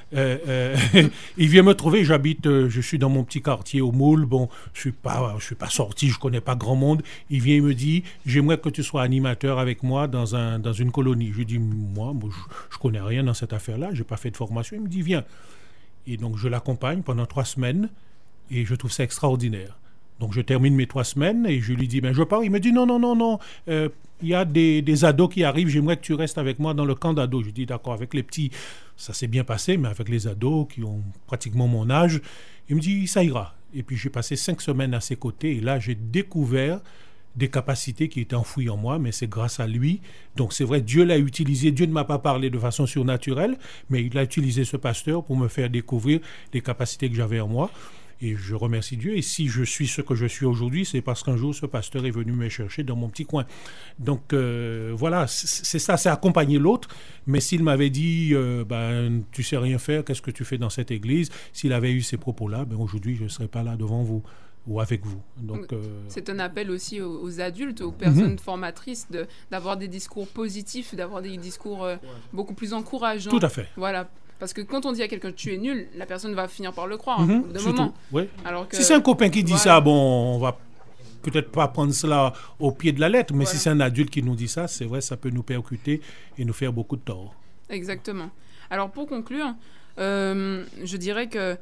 Il vient me trouver, je suis dans mon petit quartier au Moule, bon, je suis pas sorti, je connais pas grand monde. Il vient et me dit, j'aimerais que tu sois animateur avec moi dans une colonie. Je lui dis, moi je connais rien dans cette affaire-là, j'ai pas fait de formation. Il me dit, viens. Et donc je l'accompagne pendant 3 semaines et je trouve ça extraordinaire. Donc je termine mes 3 semaines et je lui dis, je pars. Il me dit, non, il y a des ados qui arrivent, j'aimerais que tu restes avec moi dans le camp d'ados. Je dis, d'accord, avec les petits, ça s'est bien passé, mais avec les ados qui ont pratiquement mon âge, il me dit, ça ira. Et puis j'ai passé 5 semaines à ses côtés et là, j'ai découvert des capacités qui étaient enfouies en moi, mais c'est grâce à lui. Donc c'est vrai, Dieu l'a utilisé. Dieu ne m'a pas parlé de façon surnaturelle, mais il a utilisé ce pasteur pour me faire découvrir les capacités que j'avais en moi. Et je remercie Dieu. Et si je suis ce que je suis aujourd'hui, c'est parce qu'un jour, ce pasteur est venu me chercher dans mon petit coin. Donc, voilà, c'est ça, c'est accompagner l'autre. Mais s'il m'avait dit, tu sais rien faire, qu'est-ce que tu fais dans cette église? S'il avait eu ces propos-là, aujourd'hui, je ne serais pas là devant vous ou avec vous. Donc, c'est un appel aussi aux adultes, aux personnes formatrices, d'avoir des discours positifs, d'avoir des discours beaucoup plus encourageants. Tout à fait. Voilà. Parce que quand on dit à quelqu'un tu es nul, la personne va finir par le croire au bout d'un moment. Ouais. Alors que, si c'est un copain qui dit ça, on va peut-être pas prendre cela au pied de la lettre, mais si c'est un adulte qui nous dit ça, c'est vrai, ça peut nous percuter et nous faire beaucoup de tort. Exactement. Alors pour conclure, je dirais que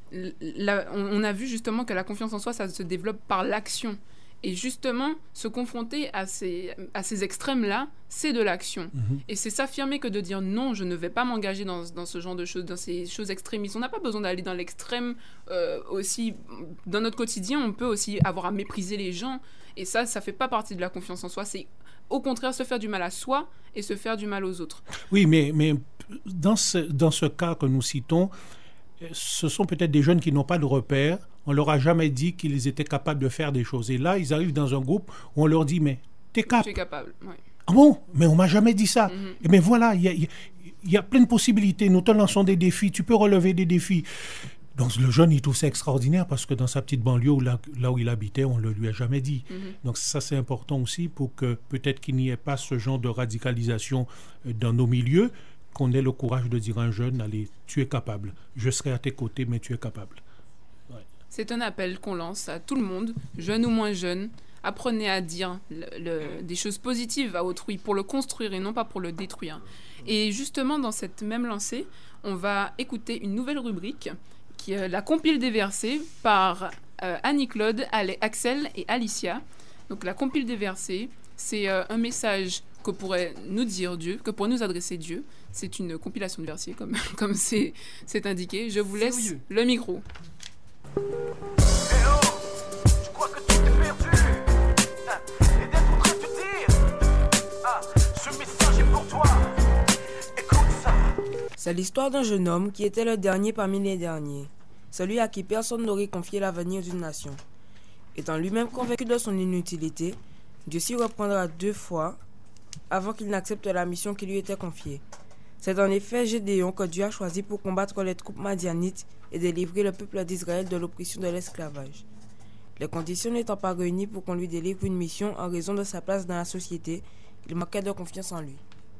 on a vu justement que la confiance en soi, ça se développe par l'action. Et justement, se confronter à ces extrêmes-là, c'est de l'action. Et c'est s'affirmer que de dire non, je ne vais pas m'engager dans ce genre de choses, dans ces choses extrémistes. On n'a pas besoin d'aller dans l'extrême aussi. Dans notre quotidien, on peut aussi avoir à mépriser les gens. Et ça fait pas partie de la confiance en soi. C'est au contraire se faire du mal à soi et se faire du mal aux autres. Oui, mais dans ce cas que nous citons, ce sont peut-être des jeunes qui n'ont pas de repères. On leur a jamais dit qu'ils étaient capables de faire des choses. Et là, ils arrivent dans un groupe où on leur dit, mais t'es capable. Tu es capable, oui. Ah bon? Mais on m'a jamais dit ça. Et bien voilà, il y a plein de possibilités. Nous te lançons des défis. Tu peux relever des défis. Donc le jeune, il trouve ça extraordinaire parce que dans sa petite banlieue, là où il habitait, on ne le lui a jamais dit. Donc ça, c'est important aussi pour que peut-être qu'il n'y ait pas ce genre de radicalisation dans nos milieux, qu'on ait le courage de dire à un jeune, allez, tu es capable, je serai à tes côtés, mais tu es capable. Ouais. C'est un appel qu'on lance à tout le monde, jeune ou moins jeune. Apprenez à dire des choses positives à autrui pour le construire et non pas pour le détruire. Et justement, dans cette même lancée, on va écouter une nouvelle rubrique qui est la compile des versets par Annie-Claude, Axel et Alicia. Donc la compile des versets, c'est un message que pourrait nous dire Dieu, que pourrait nous adresser Dieu. C'est une compilation de versets, comme c'est indiqué. Je vous laisse le micro. C'est l'histoire d'un jeune homme qui était le dernier parmi les derniers, celui à qui personne n'aurait confié l'avenir d'une nation. Étant lui-même convaincu de son inutilité, Dieu s'y reprendra 2 fois avant qu'il n'accepte la mission qui lui était confiée. C'est en effet Gédéon que Dieu a choisi pour combattre les troupes madianites et délivrer le peuple d'Israël de l'oppression de l'esclavage. Les conditions n'étant pas réunies pour qu'on lui délivre une mission en raison de sa place dans la société, il manquait de confiance en lui.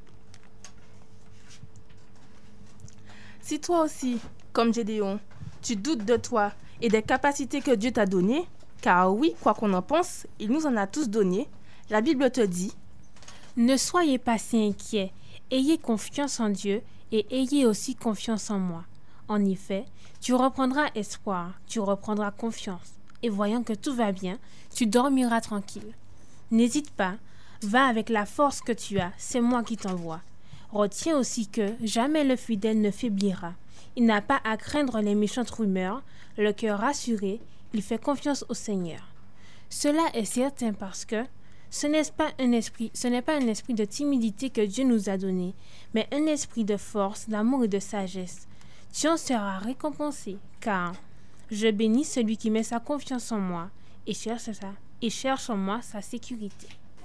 Si toi aussi, comme Gédéon, tu doutes de toi et des capacités que Dieu t'a données, car oui, quoi qu'on en pense, il nous en a tous donné, la Bible te dit « Ne soyez pas si inquiets, ayez confiance en Dieu et ayez aussi confiance en moi. En effet, tu reprendras espoir, tu reprendras confiance, et voyant que tout va bien, tu dormiras tranquille. N'hésite pas, va avec la force que tu as, c'est moi qui t'envoie. Retiens aussi que jamais le fidèle ne faiblira. Il n'a pas à craindre les méchantes rumeurs, le cœur rassuré, il fait confiance au Seigneur. Cela est certain parce que ce n'est pas un esprit de timidité que Dieu nous a donné, mais un esprit de force, d'amour et de sagesse. Tu en seras récompensé, car je bénis celui qui met sa confiance en moi et cherche en moi sa sécurité.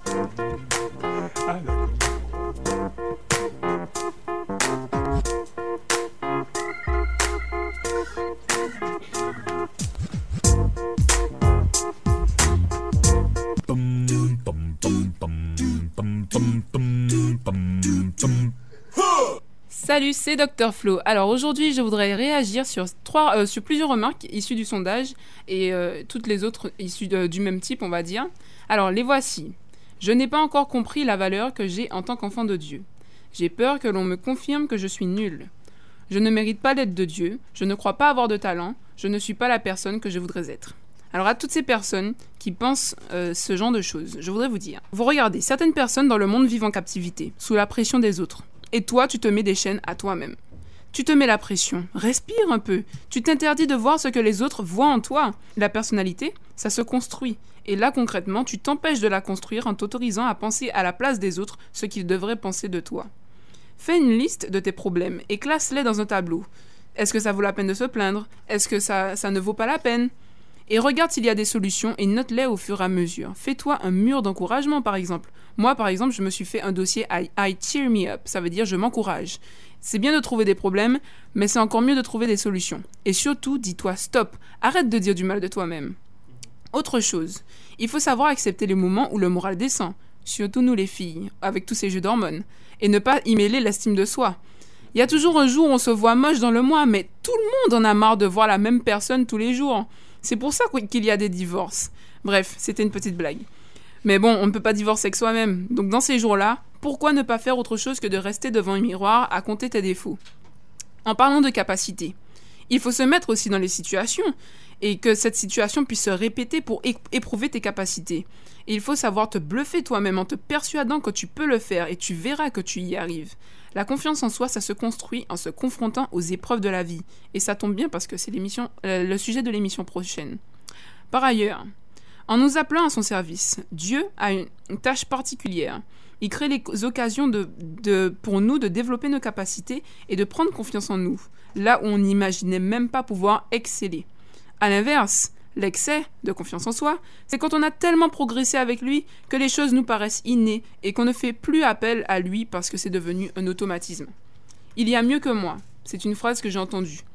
Salut, c'est Dr Flo. Alors aujourd'hui, je voudrais réagir sur plusieurs remarques issues du sondage et toutes les autres issues du même type, on va dire. Alors, les voici. Je n'ai pas encore compris la valeur que j'ai en tant qu'enfant de Dieu. J'ai peur que l'on me confirme que je suis nul. Je ne mérite pas l'aide de Dieu. Je ne crois pas avoir de talent. Je ne suis pas la personne que je voudrais être. Alors à toutes ces personnes qui pensent ce genre de choses, je voudrais vous dire. Vous regardez, certaines personnes dans le monde vivent en captivité, sous la pression des autres. Et toi, tu te mets des chaînes à toi-même. Tu te mets la pression. Respire un peu. Tu t'interdis de voir ce que les autres voient en toi. La personnalité, ça se construit. Et là, concrètement, tu t'empêches de la construire en t'autorisant à penser à la place des autres ce qu'ils devraient penser de toi. Fais une liste de tes problèmes et classe-les dans un tableau. Est-ce que ça vaut la peine de se plaindre? Est-ce que ça ne vaut pas la peine? Et regarde s'il y a des solutions et note-les au fur et à mesure. Fais-toi un mur d'encouragement, par exemple. Moi, par exemple, je me suis fait un dossier I cheer me up. Ça veut dire je m'encourage. C'est bien de trouver des problèmes, mais c'est encore mieux de trouver des solutions. Et surtout, dis-toi stop. Arrête de dire du mal de toi-même. Autre chose, il faut savoir accepter les moments où le moral descend. Surtout nous les filles, avec tous ces jeux d'hormones. Et ne pas y mêler l'estime de soi. Il y a toujours un jour où on se voit moche dans le mois, mais tout le monde en a marre de voir la même personne tous les jours. C'est pour ça qu'il y a des divorces. Bref, c'était une petite blague. Mais bon, on ne peut pas divorcer avec soi-même. Donc dans ces jours-là, pourquoi ne pas faire autre chose que de rester devant un miroir à compter tes défauts? En parlant de capacité, il faut se mettre aussi dans les situations et que cette situation puisse se répéter pour éprouver tes capacités. Et il faut savoir te bluffer toi-même en te persuadant que tu peux le faire et tu verras que tu y arrives. La confiance en soi, ça se construit en se confrontant aux épreuves de la vie. Et ça tombe bien parce que c'est le sujet de l'émission prochaine. Par ailleurs, en nous appelant à son service, Dieu a une tâche particulière. Il crée les occasions pour nous de développer nos capacités et de prendre confiance en nous, là où on n'imaginait même pas pouvoir exceller. À l'inverse, l'excès de confiance en soi, c'est quand on a tellement progressé avec lui que les choses nous paraissent innées et qu'on ne fait plus appel à lui parce que c'est devenu un automatisme. Il y a mieux que moi, c'est une phrase que j'ai entendue.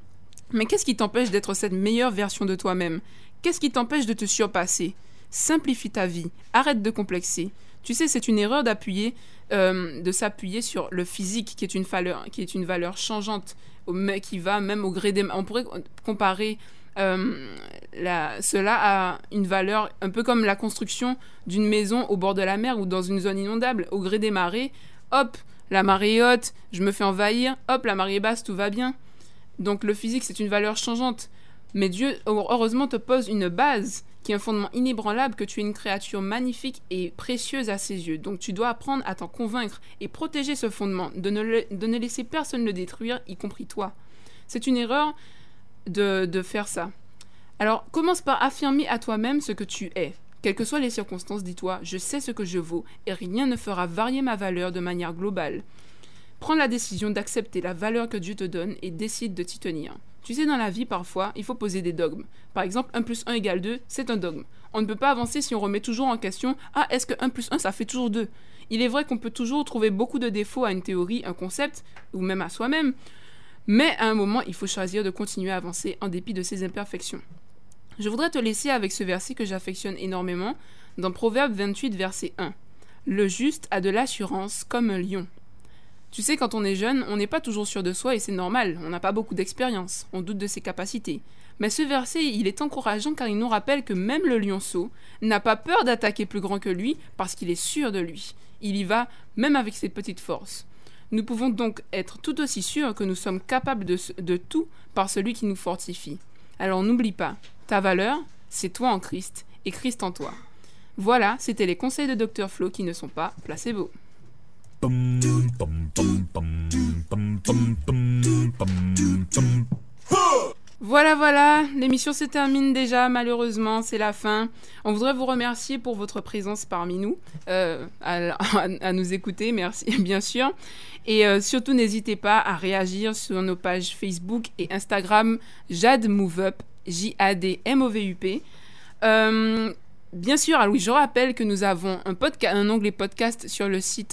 Mais qu'est-ce qui t'empêche d'être cette meilleure version de toi-même? Qu'est-ce qui t'empêche de te surpasser? Simplifie ta vie, arrête de complexer. Tu sais, c'est une erreur de s'appuyer sur le physique, qui est une valeur changeante, qui va même au gré des... On pourrait comparer cela à une valeur un peu comme la construction d'une maison au bord de la mer ou dans une zone inondable. Au gré des marées, hop, la marée est haute, je me fais envahir, hop, la marée est basse, tout va bien. Donc le physique, c'est une valeur changeante. Mais Dieu, heureusement, te pose une base qui est un fondement inébranlable, que tu es une créature magnifique et précieuse à ses yeux. Donc tu dois apprendre à t'en convaincre et protéger ce fondement, de ne laisser personne le détruire, y compris toi. C'est une erreur de faire ça. Alors, commence par affirmer à toi-même ce que tu es. Quelles que soient les circonstances, dis-toi, je sais ce que je vaux et rien ne fera varier ma valeur de manière globale. Prends la décision d'accepter la valeur que Dieu te donne et décide de t'y tenir. Tu sais, dans la vie, parfois, il faut poser des dogmes. Par exemple, 1 + 1 = 2, c'est un dogme. On ne peut pas avancer si on remet toujours en question « Ah, est-ce que 1 + 1, ça fait toujours 2 ?» Il est vrai qu'on peut toujours trouver beaucoup de défauts à une théorie, un concept, ou même à soi-même, mais à un moment, il faut choisir de continuer à avancer en dépit de ses imperfections. Je voudrais te laisser avec ce verset que j'affectionne énormément, dans Proverbe 28, verset 1. « Le juste a de l'assurance comme un lion. » Tu sais, quand on est jeune, on n'est pas toujours sûr de soi et c'est normal, on n'a pas beaucoup d'expérience, on doute de ses capacités. Mais ce verset, il est encourageant car il nous rappelle que même le lionceau n'a pas peur d'attaquer plus grand que lui parce qu'il est sûr de lui. Il y va même avec ses petites forces. Nous pouvons donc être tout aussi sûrs que nous sommes capables de tout par celui qui nous fortifie. Alors n'oublie pas, ta valeur, c'est toi en Christ et Christ en toi. Voilà, c'était les conseils de Dr Flo qui ne sont pas placebo. Voilà, l'émission se termine déjà, malheureusement, c'est la fin. On voudrait vous remercier pour votre présence parmi nous, à nous écouter, merci, bien sûr. Et surtout, n'hésitez pas à réagir sur nos pages Facebook et Instagram, JadMoveUp, JADMOVUP. Bien sûr, alors oui, je rappelle que nous avons un onglet podcast sur le site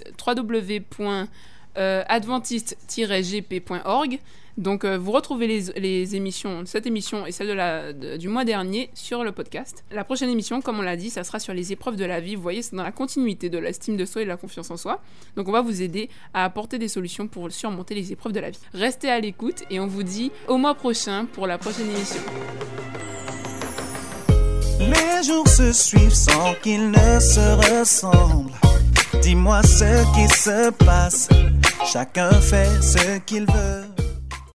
www.adventiste-gp.org. Donc, vous retrouvez les émissions, cette émission et celle du mois dernier sur le podcast. La prochaine émission, comme on l'a dit, ça sera sur les épreuves de la vie. Vous voyez, c'est dans la continuité de l'estime de soi et de la confiance en soi. Donc, on va vous aider à apporter des solutions pour surmonter les épreuves de la vie. Restez à l'écoute et on vous dit au mois prochain pour la prochaine émission. Les jours se suivent sans qu'ils ne se ressemblent. Dis-moi ce qui se passe. Chacun fait ce qu'il veut.